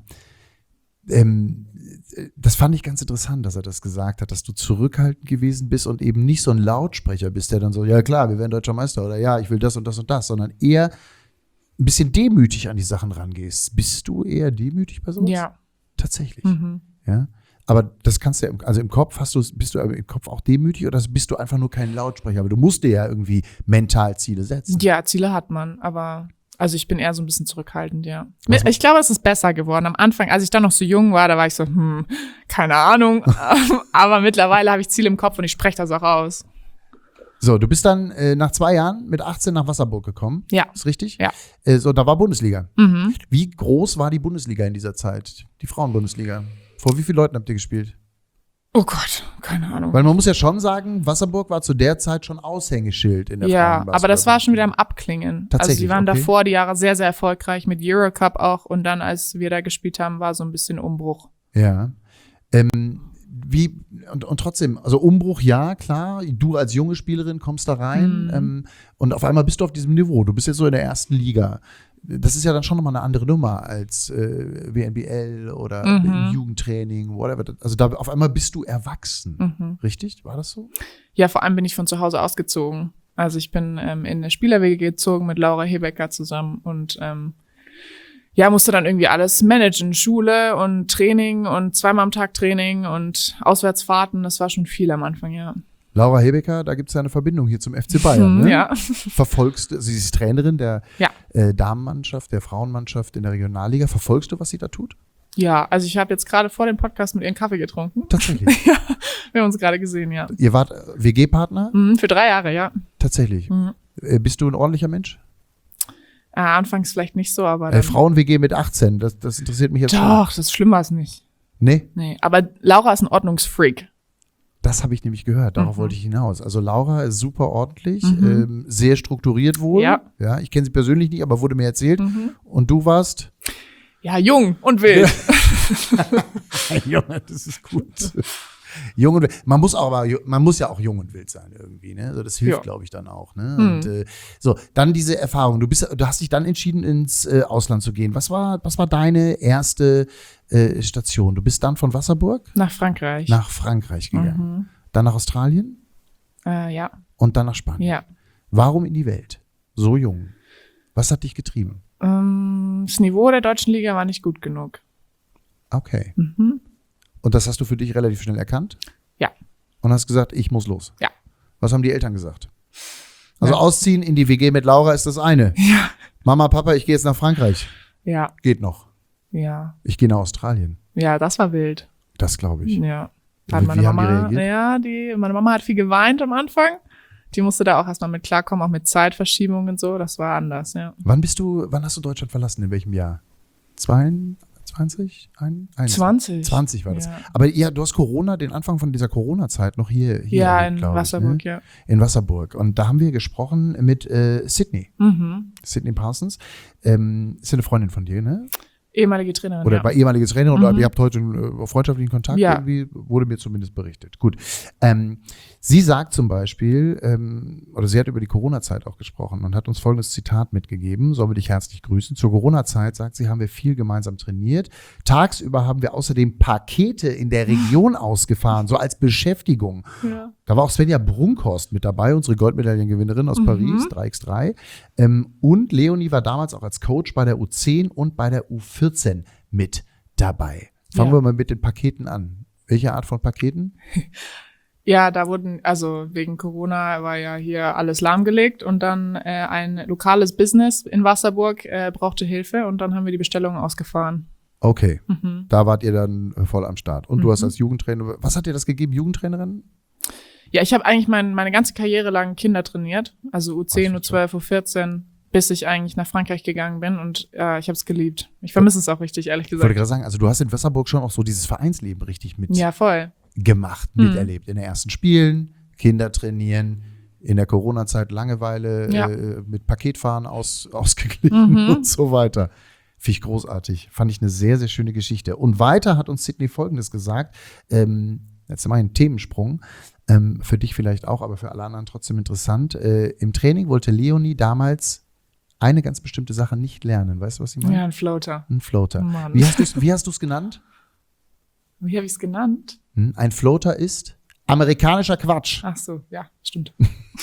Speaker 1: Ähm, das fand ich ganz interessant, dass er das gesagt hat, dass du zurückhaltend gewesen bist und eben nicht so ein Lautsprecher bist, der dann so, ja klar, wir werden deutscher Meister oder ja, ich will das und das und das, sondern eher ein bisschen demütig an die Sachen rangehst. Bist du eher demütig bei sowas?
Speaker 2: Ja.
Speaker 1: Tatsächlich.
Speaker 2: Mhm.
Speaker 1: Ja. Aber das kannst du ja, also im Kopf hast du, bist du im Kopf auch demütig oder bist du einfach nur kein Lautsprecher? Aber du musst dir ja irgendwie mental Ziele setzen.
Speaker 2: Ja, Ziele hat man, aber also ich bin eher so ein bisschen zurückhaltend, ja.
Speaker 1: Was-
Speaker 2: Ich glaube, es ist besser geworden. Am Anfang, als ich dann noch so jung war, da war ich so, hm, keine Ahnung. Aber mittlerweile habe ich Ziele im Kopf und ich spreche das auch aus.
Speaker 1: So, du bist dann äh, nach zwei Jahren mit achtzehn nach Wasserburg gekommen.
Speaker 2: Ja.
Speaker 1: Ist richtig?
Speaker 2: Ja.
Speaker 1: Äh, so, da war Bundesliga.
Speaker 2: Mhm.
Speaker 1: Wie groß war die Bundesliga in dieser Zeit? Die Frauenbundesliga. Vor wie vielen Leuten habt ihr gespielt?
Speaker 2: Oh Gott, keine Ahnung.
Speaker 1: Weil man muss ja schon sagen, Wasserburg war zu der Zeit schon Aushängeschild in der
Speaker 2: Ja,
Speaker 1: Frauenbasketball-
Speaker 2: aber das war schon wieder am Abklingen.
Speaker 1: Tatsächlich,
Speaker 2: Also die waren
Speaker 1: okay.
Speaker 2: davor die Jahre sehr, sehr erfolgreich mit Eurocup auch und dann, als wir da gespielt haben, war so ein bisschen Umbruch.
Speaker 1: Ja. Ähm, wie, und, und trotzdem, also Umbruch, ja, klar, du als junge Spielerin kommst da rein
Speaker 2: Mhm.
Speaker 1: ähm, und auf einmal bist du auf diesem Niveau. Du bist jetzt so in der ersten Liga. Das ist ja dann schon nochmal eine andere Nummer als äh, W N B L oder
Speaker 2: Mhm.
Speaker 1: Jugendtraining, whatever. Also da auf einmal bist du erwachsen.
Speaker 2: Mhm.
Speaker 1: Richtig? War das so?
Speaker 2: Ja, vor allem bin ich von zu Hause ausgezogen. Also ich bin ähm, in eine Spielerwege gezogen mit Laura Hebecker zusammen und ähm, ja, musste dann irgendwie alles managen. Schule und Training und zweimal am Tag Training und Auswärtsfahrten. Das war schon viel am Anfang, ja.
Speaker 1: Laura Hebecker, da gibt es ja eine Verbindung hier zum F C Bayern.
Speaker 2: Mhm,
Speaker 1: Ne?
Speaker 2: ja.
Speaker 1: Verfolgst du, sie ist Trainerin der
Speaker 2: Ja.
Speaker 1: äh, Damenmannschaft, der Frauenmannschaft in der Regionalliga. Verfolgst du, was sie da tut?
Speaker 2: Ja, also ich habe jetzt gerade vor dem Podcast mit ihr einen Kaffee getrunken.
Speaker 1: Tatsächlich.
Speaker 2: Ja, wir haben uns gerade gesehen, ja.
Speaker 1: Ihr wart W G-Partner?
Speaker 2: Mhm, für drei Jahre, ja.
Speaker 1: Tatsächlich.
Speaker 2: Mhm.
Speaker 1: Äh, bist du ein ordentlicher Mensch?
Speaker 2: Äh, anfangs vielleicht nicht so, aber
Speaker 1: Äh,
Speaker 2: dann,
Speaker 1: Frauen-W G mit achtzehn, das, das interessiert mich jetzt schon.
Speaker 2: doch, das ist schlimmer als nicht.
Speaker 1: Nee,
Speaker 2: Nee, aber Laura ist ein Ordnungsfreak.
Speaker 1: das habe ich nämlich gehört, darauf
Speaker 2: Mhm.
Speaker 1: wollte ich hinaus. Also Laura ist super ordentlich,
Speaker 2: Mhm.
Speaker 1: ähm, sehr strukturiert wohl.
Speaker 2: Ja.
Speaker 1: Ja, ich kenne sie persönlich nicht, aber wurde mir erzählt.
Speaker 2: Mhm.
Speaker 1: Und du warst?
Speaker 2: Ja, jung und wild.
Speaker 1: Junge, das ist gut. Jung und wild. Man muss auch, aber man muss ja auch jung und wild sein irgendwie, ne? Also das hilft,
Speaker 2: Ja.
Speaker 1: glaube ich, dann auch, ne?
Speaker 2: Hm.
Speaker 1: Und äh, so, dann diese Erfahrung. Du bist, du hast dich dann entschieden, ins äh, Ausland zu gehen. Was war, was war deine erste äh, Station? Du bist dann von Wasserburg
Speaker 2: Nach Frankreich.
Speaker 1: nach Frankreich gegangen,
Speaker 2: Mhm.
Speaker 1: dann nach Australien
Speaker 2: Äh, ja,
Speaker 1: und dann nach Spanien.
Speaker 2: ja.
Speaker 1: Warum in die Welt? So jung. Was hat dich getrieben?
Speaker 2: Ähm, das Niveau der deutschen Liga war nicht gut genug.
Speaker 1: Okay.
Speaker 2: Mhm.
Speaker 1: Und das hast du für dich relativ schnell erkannt?
Speaker 2: Ja.
Speaker 1: Und hast gesagt, ich muss los.
Speaker 2: Ja.
Speaker 1: Was haben die Eltern gesagt? Also
Speaker 2: Ja.
Speaker 1: ausziehen in die W G mit Laura ist das eine.
Speaker 2: Ja.
Speaker 1: Mama, Papa, ich gehe jetzt nach Frankreich.
Speaker 2: Ja,
Speaker 1: Geht noch.
Speaker 2: ja.
Speaker 1: Ich gehe nach Australien.
Speaker 2: Ja, das war wild.
Speaker 1: Das glaube ich.
Speaker 2: Ja.
Speaker 1: Wie-
Speaker 2: Hat meine
Speaker 1: wie haben die
Speaker 2: Mama,
Speaker 1: reagiert?
Speaker 2: ja, die, meine Mama hat viel geweint am Anfang. Die musste da auch erstmal mit klarkommen, auch mit Zeitverschiebung und so. Das war anders, ja.
Speaker 1: Wann bist du, wann hast du Deutschland verlassen? In welchem Jahr? zweiundzwanzig? Ein, eins-
Speaker 2: zwanzig.
Speaker 1: zwanzig war das.
Speaker 2: Ja,
Speaker 1: Aber ja, du hast Corona, den Anfang von dieser Corona-Zeit noch hier, hier
Speaker 2: ja
Speaker 1: erlebt,
Speaker 2: in
Speaker 1: glaub ich,
Speaker 2: Wasserburg,
Speaker 1: ne?
Speaker 2: ja.
Speaker 1: In Wasserburg. Und da haben wir gesprochen mit äh, Sydney.
Speaker 2: Mhm.
Speaker 1: Sydney Parsons. Ähm, ist ja eine Freundin von dir, ne?
Speaker 2: Ehemalige Trainerin,
Speaker 1: Oder
Speaker 2: ja.
Speaker 1: war ehemalige Trainerin oder
Speaker 2: Mhm.
Speaker 1: ihr habt heute einen äh, freundschaftlichen Kontakt
Speaker 2: Ja.
Speaker 1: irgendwie, wurde mir zumindest berichtet. Gut. Ähm, sie sagt zum Beispiel, ähm, oder sie hat über die Corona-Zeit auch gesprochen und hat uns folgendes Zitat mitgegeben, sollen wir dich herzlich grüßen. Zur Corona-Zeit, sagt sie, haben wir viel gemeinsam trainiert. Tagsüber haben wir außerdem Pakete in der Region ausgefahren, so als Beschäftigung.
Speaker 2: ja.
Speaker 1: Da war auch Svenja Brunkhorst mit dabei, unsere Goldmedaillengewinnerin aus
Speaker 2: Mhm.
Speaker 1: Paris, drei mal drei. Ähm, und Leonie war damals auch als Coach bei der U zehn und bei der U vierzehn mit dabei. Fangen
Speaker 2: Ja.
Speaker 1: wir mal mit den Paketen an. Welche Art von Paketen?
Speaker 2: Ja, da wurden, also wegen Corona war ja hier alles lahmgelegt und dann äh, ein lokales Business in Wasserburg äh, brauchte Hilfe und dann haben wir die Bestellungen ausgefahren.
Speaker 1: Okay,
Speaker 2: Mhm.
Speaker 1: da wart ihr dann äh, voll am Start. Und du
Speaker 2: Mhm.
Speaker 1: hast als Jugendtrainer, was hat dir das gegeben, Jugendtrainerin?
Speaker 2: Ja, ich habe eigentlich mein, meine ganze Karriere lang Kinder trainiert, also U zehn,
Speaker 1: Ach,
Speaker 2: U zwölf, U vierzehn, bis ich eigentlich nach Frankreich gegangen bin und äh, ich habe es geliebt. Ich vermisse es auch richtig, ehrlich
Speaker 1: Ich wollte
Speaker 2: gesagt.
Speaker 1: gerade sagen, also du hast in Wasserburg schon auch so dieses Vereinsleben richtig mit
Speaker 2: Ja, voll.
Speaker 1: gemacht,
Speaker 2: Mhm.
Speaker 1: miterlebt. In den ersten Spielen, Kinder trainieren, in der Corona-Zeit Langeweile
Speaker 2: Ja.
Speaker 1: äh, mit Paketfahren aus, ausgeglichen
Speaker 2: Mhm.
Speaker 1: und so weiter. Finde ich großartig. Fand ich eine sehr, sehr schöne Geschichte. Und weiter hat uns Sydney Folgendes gesagt. Ähm, jetzt mal einen Themensprung. Ähm, für dich vielleicht auch, aber für alle anderen trotzdem interessant. Äh, Im Training wollte Leonie damals eine ganz bestimmte Sache nicht lernen. Weißt du, was sie meint?
Speaker 2: Ja, ein Floater.
Speaker 1: Ein Floater.
Speaker 2: Mann.
Speaker 1: Wie hast du es wie hast du's genannt?
Speaker 2: Wie habe ich es genannt?
Speaker 1: Hm? Ein Floater ist amerikanischer Quatsch.
Speaker 2: Ach so, ja, stimmt.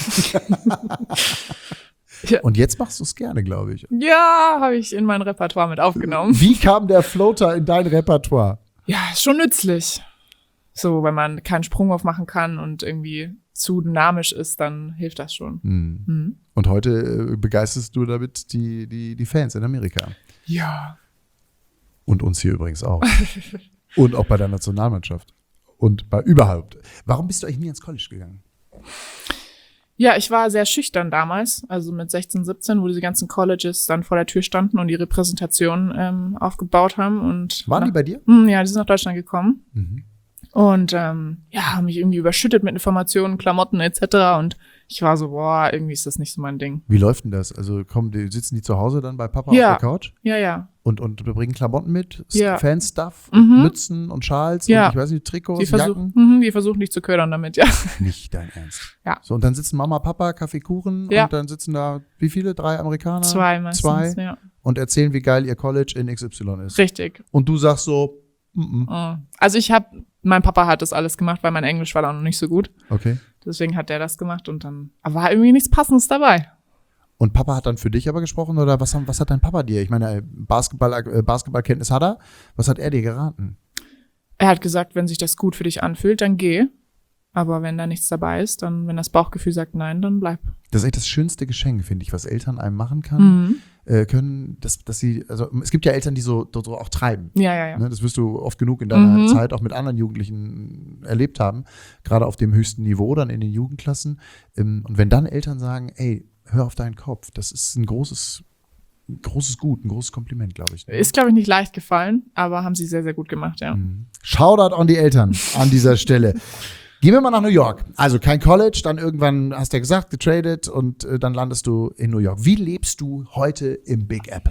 Speaker 1: Und jetzt machst du es gerne, glaube ich.
Speaker 2: Ja, habe ich in mein Repertoire mit aufgenommen.
Speaker 1: Wie kam der Floater in dein Repertoire?
Speaker 2: Ja, ist schon nützlich. So, wenn man keinen Sprung aufmachen kann und irgendwie zu dynamisch ist, dann hilft das schon.
Speaker 1: Hm.
Speaker 2: Mhm.
Speaker 1: Und heute äh, begeisterst du damit die, die, die Fans in Amerika.
Speaker 2: Ja.
Speaker 1: Und uns hier übrigens auch. Und auch bei der Nationalmannschaft. Und bei überhaupt. Warum bist du eigentlich nie ins College gegangen?
Speaker 2: Ja, ich war sehr schüchtern damals, also mit sechzehn, siebzehn, wo diese ganzen Colleges dann vor der Tür standen und ihre Präsentation ähm, aufgebaut haben. Und
Speaker 1: Waren
Speaker 2: nach,
Speaker 1: die bei dir?
Speaker 2: Mh, Ja, die sind nach Deutschland gekommen.
Speaker 1: Mhm.
Speaker 2: Und ähm, ja, haben mich irgendwie überschüttet mit Informationen, Klamotten et cetera. Und ich war so, boah, irgendwie ist das nicht so mein Ding.
Speaker 1: Wie läuft denn das? Also kommen die, sitzen die zu Hause dann bei Papa
Speaker 2: Ja.
Speaker 1: auf der Couch
Speaker 2: Ja, ja.
Speaker 1: und, und bringen Klamotten mit?
Speaker 2: Ja.
Speaker 1: Fanstuff,
Speaker 2: Mhm.
Speaker 1: Mützen und Schals
Speaker 2: Ja.
Speaker 1: und ich weiß nicht, Trikots,
Speaker 2: Die, versuch,
Speaker 1: Jacken?
Speaker 2: mhm, die versuchen dich zu ködern damit, ja.
Speaker 1: Nicht dein Ernst.
Speaker 2: Ja.
Speaker 1: So, und dann sitzen Mama, Papa, Kaffee, Kuchen
Speaker 2: Ja.
Speaker 1: und dann sitzen da, wie viele? Drei Amerikaner?
Speaker 2: Zwei meistens,
Speaker 1: Zwei.
Speaker 2: ja.
Speaker 1: Und erzählen, wie geil ihr College in X Y ist.
Speaker 2: Richtig.
Speaker 1: Und du sagst so, mm -mm.
Speaker 2: Also ich habe, mein Papa hat das alles gemacht, weil mein Englisch war da noch nicht so gut.
Speaker 1: Okay.
Speaker 2: Deswegen hat der das gemacht und dann aber war irgendwie nichts Passendes dabei.
Speaker 1: Und Papa hat dann für dich aber gesprochen oder was, haben- was hat dein Papa dir? Ich meine, Basketball, äh, Basketballkenntnis hat er. Was hat er dir geraten?
Speaker 2: Er hat gesagt, wenn sich das gut für dich anfühlt, dann geh. Aber wenn da nichts dabei ist, dann, wenn das Bauchgefühl sagt nein, dann bleib.
Speaker 1: Das ist echt das schönste Geschenk, finde ich, was Eltern einem machen kann,
Speaker 2: Mhm.
Speaker 1: äh, können, dass, dass sie, also es gibt ja Eltern, die so, so auch treiben.
Speaker 2: Ja, ja, ja.
Speaker 1: Ne, das wirst du oft genug in deiner
Speaker 2: Mhm.
Speaker 1: Zeit auch mit anderen Jugendlichen erlebt haben, gerade auf dem höchsten Niveau, dann in den Jugendklassen. Ähm, Und wenn dann Eltern sagen, ey, hör auf deinen Kopf, das ist ein großes, ein großes Gut, ein großes Kompliment, glaube ich.
Speaker 2: Ist, glaube ich, nicht leicht gefallen, aber haben sie sehr, sehr gut gemacht, ja.
Speaker 1: Mhm. Shoutout an die Eltern an dieser Stelle. Gehen wir mal nach New York. Also kein College, dann irgendwann, hast du ja gesagt, getradet und äh, dann landest du in New York. Wie lebst du heute im Big Apple?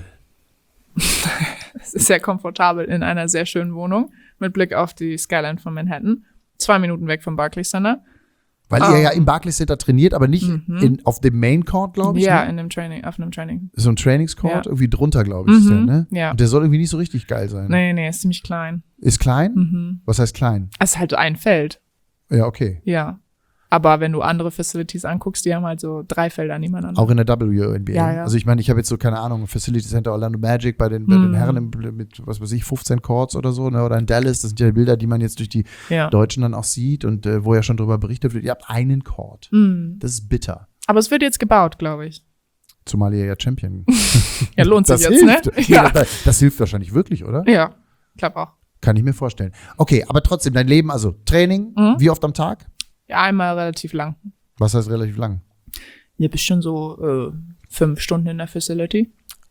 Speaker 2: Es ist sehr komfortabel in einer sehr schönen Wohnung mit Blick auf die Skyline von Manhattan. Zwei Minuten weg vom Barclays Center.
Speaker 1: Weil
Speaker 2: Ah.
Speaker 1: ihr ja im Barclays Center trainiert, aber nicht
Speaker 2: Mhm.
Speaker 1: in, auf dem Main Court, glaube ich.
Speaker 2: Ja,
Speaker 1: ne?
Speaker 2: in einem Training, auf einem Training.
Speaker 1: So ein Trainingscourt,
Speaker 2: Ja.
Speaker 1: irgendwie drunter, glaube ich, ist der,
Speaker 2: Mhm,
Speaker 1: ne?
Speaker 2: ja.
Speaker 1: Und der soll irgendwie nicht so richtig geil sein.
Speaker 2: Nee, nee, ist ziemlich klein.
Speaker 1: Ist klein?
Speaker 2: Mhm.
Speaker 1: Was heißt klein?
Speaker 2: Es ist halt ein Feld,
Speaker 1: Ja, okay.
Speaker 2: ja. Aber wenn du andere Facilities anguckst, die haben halt so drei Felder nebeneinander.
Speaker 1: Auch in der W N B A.
Speaker 2: Ja, ja.
Speaker 1: Also ich meine, ich habe jetzt so, keine Ahnung, Facility Center Orlando Magic bei den, bei den
Speaker 2: Mhm.
Speaker 1: Herren im, mit, was weiß ich, fünfzehn Courts oder so, ne? Oder in Dallas, das sind ja Bilder, die man jetzt durch die
Speaker 2: Ja.
Speaker 1: Deutschen dann auch sieht und äh, wo ja schon drüber berichtet wird, ihr habt einen Court.
Speaker 2: Mhm.
Speaker 1: Das ist bitter.
Speaker 2: Aber es wird jetzt gebaut, glaube ich.
Speaker 1: Zumal ihr ja Champion.
Speaker 2: Ja, lohnt sich
Speaker 1: das
Speaker 2: jetzt,
Speaker 1: hilft.
Speaker 2: ne?
Speaker 1: Nee,
Speaker 2: Ja.
Speaker 1: das, das hilft wahrscheinlich wirklich, oder?
Speaker 2: Ja, ich glaube auch.
Speaker 1: Kann ich mir vorstellen. Okay, aber trotzdem, dein Leben, also Training,
Speaker 2: Mhm.
Speaker 1: wie oft am Tag?
Speaker 2: Ja, einmal relativ lang.
Speaker 1: Was heißt relativ lang?
Speaker 2: Ja, bestimmt so äh, fünf Stunden in der Facility.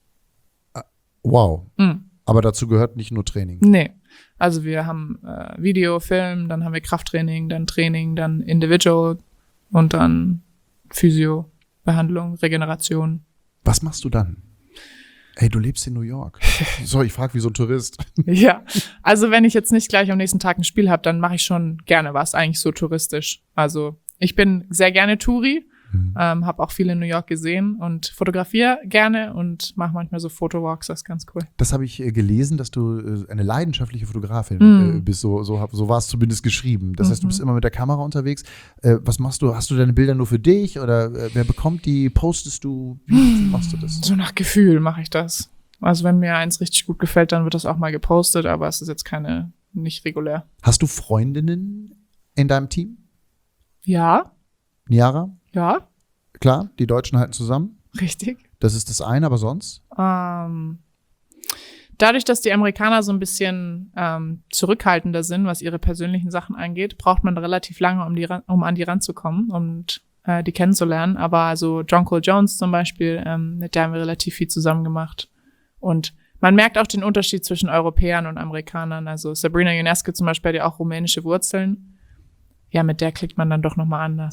Speaker 1: Wow.
Speaker 2: Mhm.
Speaker 1: Aber dazu gehört nicht nur Training.
Speaker 2: Nee. Also wir haben äh, Video, Film, dann haben wir Krafttraining, dann Training, dann Individual und dann Physio, Behandlung, Regeneration.
Speaker 1: Was machst du dann? Ey, du lebst in New York. So, ich frage wie so ein Tourist.
Speaker 2: Ja, also wenn ich jetzt nicht gleich am nächsten Tag ein Spiel habe, dann mache ich schon gerne was, eigentlich so touristisch. Also ich bin sehr gerne Touri,
Speaker 1: Mhm.
Speaker 2: ähm, habe auch viel in New York gesehen und fotografiere gerne und mache manchmal so Fotowalks, das ist ganz cool.
Speaker 1: Das habe ich äh, gelesen, dass du äh, eine leidenschaftliche Fotografin
Speaker 2: Mhm.
Speaker 1: äh, bist. So, so, hab- so war es zumindest geschrieben. Das heißt, du
Speaker 2: Mhm.
Speaker 1: bist immer mit der Kamera unterwegs. Äh, was machst du? Hast du deine Bilder nur für dich oder äh, wer bekommt die? Postest du? Wie, wie machst du das?
Speaker 2: So nach Gefühl mache ich das. Also wenn mir eins richtig gut gefällt, dann wird das auch mal gepostet, aber es ist jetzt keine, nicht regulär.
Speaker 1: Hast du Freundinnen in deinem Team?
Speaker 2: Ja,
Speaker 1: Niara?
Speaker 2: ja,
Speaker 1: Klar, die Deutschen halten zusammen.
Speaker 2: richtig.
Speaker 1: Das ist das eine, aber sonst?
Speaker 2: Ähm, dadurch, dass die Amerikaner so ein bisschen ähm, zurückhaltender sind, was ihre persönlichen Sachen angeht, braucht man relativ lange, um, die, ran- um an die ranzukommen und äh, die kennenzulernen. Aber also John Cole Jones zum Beispiel, ähm, mit der haben wir relativ viel zusammen gemacht. Und man merkt auch den Unterschied zwischen Europäern und Amerikanern. Also Sabrina Ionescu zum Beispiel hat ja auch rumänische Wurzeln. Ja, mit der klickt man dann doch nochmal anders.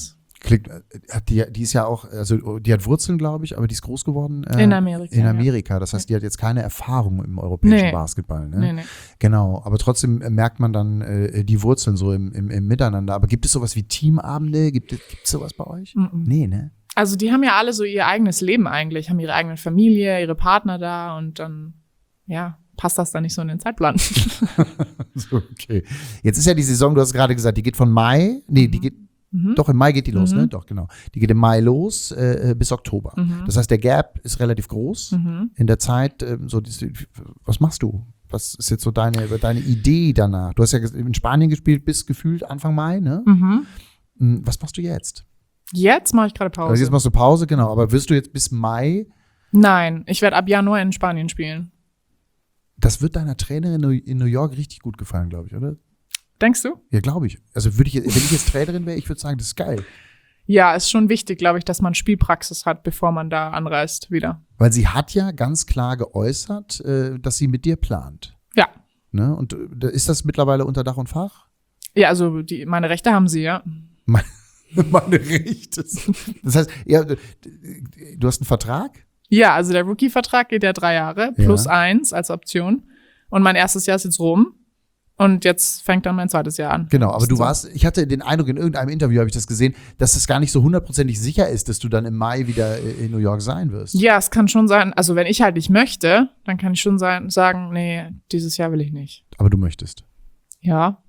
Speaker 1: Klingt, die, die ist ja auch, also die hat Wurzeln, glaube ich, aber die ist groß geworden. Äh,
Speaker 2: in Amerika.
Speaker 1: In Amerika. Das heißt, die hat jetzt keine Erfahrung im europäischen
Speaker 2: Nee.
Speaker 1: Basketball. Ne?
Speaker 2: Nee, nee.
Speaker 1: Genau, aber trotzdem merkt man dann äh, die Wurzeln so im, im, im Miteinander. Aber gibt es sowas wie Teamabende? Gibt es gibt es sowas bei euch?
Speaker 2: Mhm.
Speaker 1: Nee, ne?
Speaker 2: Also die haben ja alle so ihr eigenes Leben eigentlich, haben ihre eigene Familie, ihre Partner da und dann, ja, passt das dann nicht so in den Zeitplan.
Speaker 1: So, okay. Jetzt ist ja die Saison, du hast gerade gesagt, die geht von Mai, nee, die geht,
Speaker 2: Mhm.
Speaker 1: doch im Mai geht die los,
Speaker 2: Mhm.
Speaker 1: ne? Doch, genau. Die geht im Mai los äh, bis Oktober.
Speaker 2: Mhm.
Speaker 1: Das heißt, der Gap ist relativ groß
Speaker 2: Mhm.
Speaker 1: in der Zeit. Ähm, so, diese, was machst du? Was ist jetzt so deine, deine Idee danach? Du hast ja in Spanien gespielt bis gefühlt Anfang Mai, ne?
Speaker 2: Mhm.
Speaker 1: Mhm. Was machst du jetzt?
Speaker 2: Jetzt mache ich gerade Pause.
Speaker 1: Also jetzt machst du Pause, genau. Aber wirst du jetzt bis Mai,
Speaker 2: Nein, ich werde ab Januar in Spanien spielen.
Speaker 1: das wird deiner Trainerin in New York richtig gut gefallen, glaube ich, oder?
Speaker 2: Denkst du?
Speaker 1: Ja, glaube ich. Also würde ich, wenn ich jetzt Trainerin wäre, ich würde sagen, das ist geil.
Speaker 2: Ja, ist schon wichtig, glaube ich, dass man Spielpraxis hat, bevor man da anreist wieder.
Speaker 1: Weil sie hat ja ganz klar geäußert, äh, dass sie mit dir plant.
Speaker 2: Ja.
Speaker 1: Ne? Und äh, ist das mittlerweile unter Dach und Fach?
Speaker 2: Ja, also die, meine Rechte haben sie, ja.
Speaker 1: Meine, meine Rechte. Das heißt, ja, du, du hast einen Vertrag?
Speaker 2: Ja, also der Rookie-Vertrag geht ja drei Jahre, plus
Speaker 1: Ja.
Speaker 2: eins als Option. Und mein erstes Jahr ist jetzt rum. Und jetzt fängt dann mein zweites Jahr an.
Speaker 1: Genau, aber du warst, ich hatte den Eindruck, in irgendeinem Interview habe ich das gesehen, dass es gar nicht so hundertprozentig sicher ist, dass du dann im Mai wieder in New York sein wirst.
Speaker 2: Ja, es kann schon sein, also wenn ich halt nicht möchte, dann kann ich schon sein, sagen, nee, dieses Jahr will ich nicht.
Speaker 1: Aber du möchtest.
Speaker 2: Ja.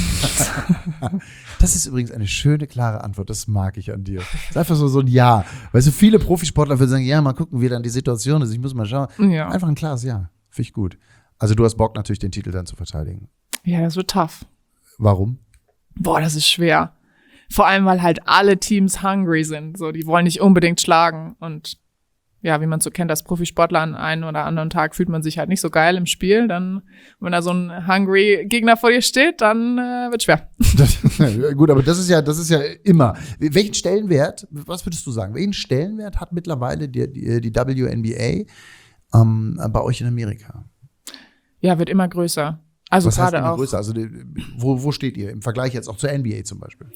Speaker 1: Das ist übrigens eine schöne, klare Antwort. Das mag ich an dir. Das ist einfach so, so ein Ja. Weißt du, viele Profisportler würden sagen, ja, mal gucken, wie dann die Situation ist. Ich muss mal schauen.
Speaker 2: Ja.
Speaker 1: Einfach ein klares Ja. Finde ich gut. Also du hast Bock natürlich, den Titel dann zu verteidigen.
Speaker 2: Ja, das wird tough.
Speaker 1: Warum?
Speaker 2: Boah, das ist schwer. Vor allem, weil halt alle Teams hungry sind. So, die wollen nicht unbedingt schlagen. Und ja, wie man so kennt, als Profisportler an einem oder anderen Tag fühlt man sich halt nicht so geil im Spiel. Dann, wenn da so ein hungry Gegner vor dir steht, dann äh, wird schwer.
Speaker 1: Das, gut, aber das ist ja, das ist ja immer. Welchen Stellenwert, was würdest du sagen? Welchen Stellenwert hat mittlerweile die, die, die W N B A ähm, bei euch in Amerika?
Speaker 2: Ja, wird immer größer. Also
Speaker 1: Was heißt
Speaker 2: gerade
Speaker 1: immer
Speaker 2: auch.
Speaker 1: größer? Also die, wo, wo steht ihr im Vergleich jetzt auch zur N B A zum Beispiel?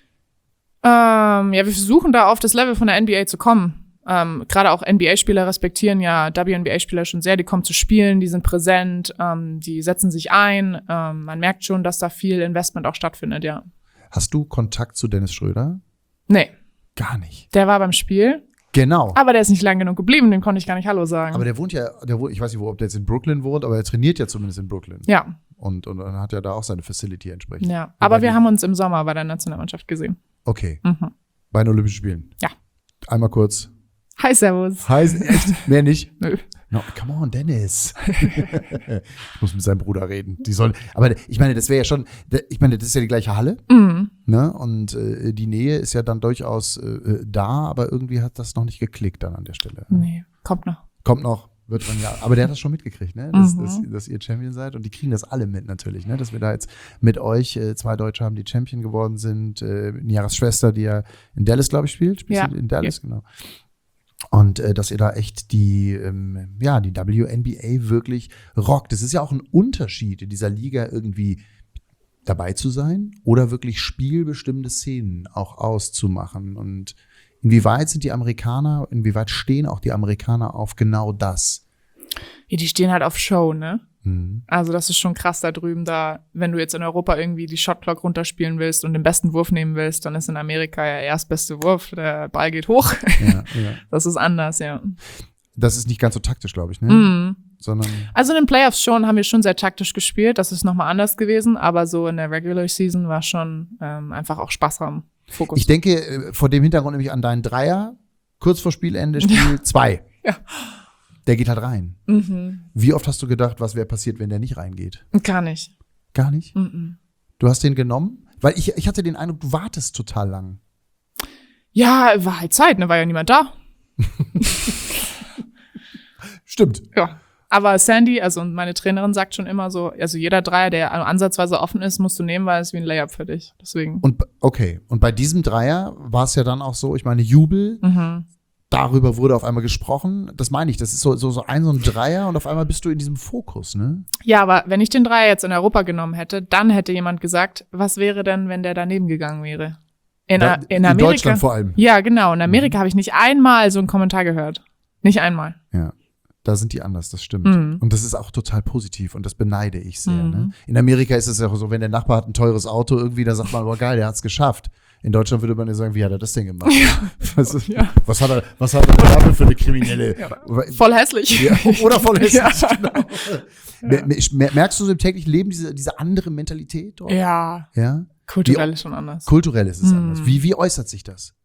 Speaker 2: Ähm, ja, wir versuchen da auf das Level von der N B A zu kommen. Ähm, gerade auch N B A-Spieler respektieren ja W N B A-Spieler schon sehr. Die kommen zu spielen, die sind präsent, ähm, die setzen sich ein. Ähm, man merkt schon, dass da viel Investment auch stattfindet, ja.
Speaker 1: Hast du Kontakt zu Dennis Schröder?
Speaker 2: Nee,
Speaker 1: Gar nicht.
Speaker 2: der war beim Spiel,
Speaker 1: Genau.
Speaker 2: aber der ist nicht lang genug geblieben, dem konnte ich gar nicht Hallo sagen.
Speaker 1: Aber der wohnt ja, der wohnt, ich weiß nicht, wo, ob der jetzt in Brooklyn wohnt, aber er trainiert ja zumindest in Brooklyn.
Speaker 2: ja,
Speaker 1: Und, und dann hat er da auch seine Facility entsprechend.
Speaker 2: ja.
Speaker 1: Wobei
Speaker 2: Aber wir
Speaker 1: die-
Speaker 2: haben uns im Sommer bei der Nationalmannschaft gesehen.
Speaker 1: Okay,
Speaker 2: Mhm.
Speaker 1: bei den Olympischen Spielen.
Speaker 2: Ja.
Speaker 1: Einmal kurz.
Speaker 2: Hi, Servus.
Speaker 1: Heiß, echt? Mehr nicht?
Speaker 2: Nö.
Speaker 1: No, come on, Dennis. Ich muss mit seinem Bruder reden. Die sollen, aber ich meine, das wäre ja schon, ich meine, das ist ja die gleiche Halle,
Speaker 2: Mhm.
Speaker 1: ne? Und äh, die Nähe ist ja dann durchaus äh, da, aber irgendwie hat das noch nicht geklickt dann an der Stelle.
Speaker 2: Nee, kommt noch.
Speaker 1: Kommt noch, wird man ja. Aber der hat das schon mitgekriegt, ne? Dass,
Speaker 2: Mhm.
Speaker 1: dass, dass ihr Champion seid. Und die kriegen das alle mit natürlich, ne? Dass wir da jetzt mit euch äh, zwei Deutsche haben, die Champion geworden sind. Äh, Niaras Schwester, die ja in Dallas, glaube ich, spielt. Spielt
Speaker 2: Ja.
Speaker 1: sie in Dallas, genau. Und äh, dass ihr da echt die, ähm, ja, die W N B A wirklich rockt. Das ist ja auch ein Unterschied, in dieser Liga irgendwie dabei zu sein oder wirklich spielbestimmte Szenen auch auszumachen. Und inwieweit sind die Amerikaner, inwieweit stehen auch die Amerikaner auf genau das?
Speaker 2: Ja, die stehen halt auf Show, ne?
Speaker 1: Mhm.
Speaker 2: Also das ist schon krass da drüben, da, wenn du jetzt in Europa irgendwie die Shotclock runterspielen willst und den besten Wurf nehmen willst, dann ist in Amerika ja erstbeste Wurf, der Ball geht hoch.
Speaker 1: Ja, ja.
Speaker 2: Das ist anders, ja.
Speaker 1: Das ist nicht ganz so taktisch, glaube ich, ne?
Speaker 2: Mhm.
Speaker 1: Sondern
Speaker 2: Also in den Playoffs schon, haben wir schon sehr taktisch gespielt, das ist nochmal anders gewesen, aber so in der Regular Season war schon ähm, einfach auch Spaß haben, Fokus.
Speaker 1: ich denke, äh, vor dem Hintergrund nämlich an deinen Dreier, kurz vor Spielende, Spiel zwei.
Speaker 2: Ja.
Speaker 1: Der geht halt rein.
Speaker 2: Mhm.
Speaker 1: Wie oft hast du gedacht, was wäre passiert, wenn der nicht reingeht?
Speaker 2: Gar nicht.
Speaker 1: Gar nicht?
Speaker 2: Mhm.
Speaker 1: Du hast den genommen? Weil ich, ich hatte den Eindruck, du wartest total lang.
Speaker 2: Ja, war halt Zeit, ne, war ja niemand da.
Speaker 1: Stimmt.
Speaker 2: Ja. Aber Sandy, also meine Trainerin sagt schon immer so, also jeder Dreier, der ansatzweise offen ist, musst du nehmen, weil es wie ein Layup für dich. Deswegen.
Speaker 1: Und b- okay, und bei diesem Dreier war es ja dann auch so, ich meine, Jubel,
Speaker 2: Mhm.
Speaker 1: darüber wurde auf einmal gesprochen. Das meine ich, das ist so, so, so ein, so ein Dreier und auf einmal bist du in diesem Fokus, ne?
Speaker 2: Ja, aber wenn ich den Dreier jetzt in Europa genommen hätte, dann hätte jemand gesagt, was wäre denn, wenn der daneben gegangen wäre? In,
Speaker 1: Da,
Speaker 2: in
Speaker 1: in
Speaker 2: Amerika.
Speaker 1: Deutschland vor allem.
Speaker 2: Ja, genau. In Amerika mhm. habe ich nicht einmal so einen Kommentar gehört. Nicht einmal.
Speaker 1: Ja. Da sind die anders, das stimmt.
Speaker 2: Mhm.
Speaker 1: Und das ist auch total positiv und das beneide ich sehr.
Speaker 2: Mhm.
Speaker 1: Ne? In Amerika ist es ja auch so, wenn der Nachbar hat ein teures Auto irgendwie, da sagt man, oh geil, der hat's geschafft. In Deutschland würde man ja sagen, wie hat er das denn gemacht?
Speaker 2: Ja.
Speaker 1: Was, ist,
Speaker 2: Ja.
Speaker 1: was hat er, was hat er denn dafür für eine Kriminelle?
Speaker 2: Ja, voll hässlich.
Speaker 1: Ja, oder voll hässlich,
Speaker 2: Ja.
Speaker 1: genau. Ja. Merkst du so im täglichen Leben diese, diese andere Mentalität dort?
Speaker 2: Ja.
Speaker 1: Ja?
Speaker 2: Kulturell
Speaker 1: Wie,
Speaker 2: ist schon anders.
Speaker 1: Kulturell ist es
Speaker 2: mhm.
Speaker 1: anders. Wie, wie äußert sich das?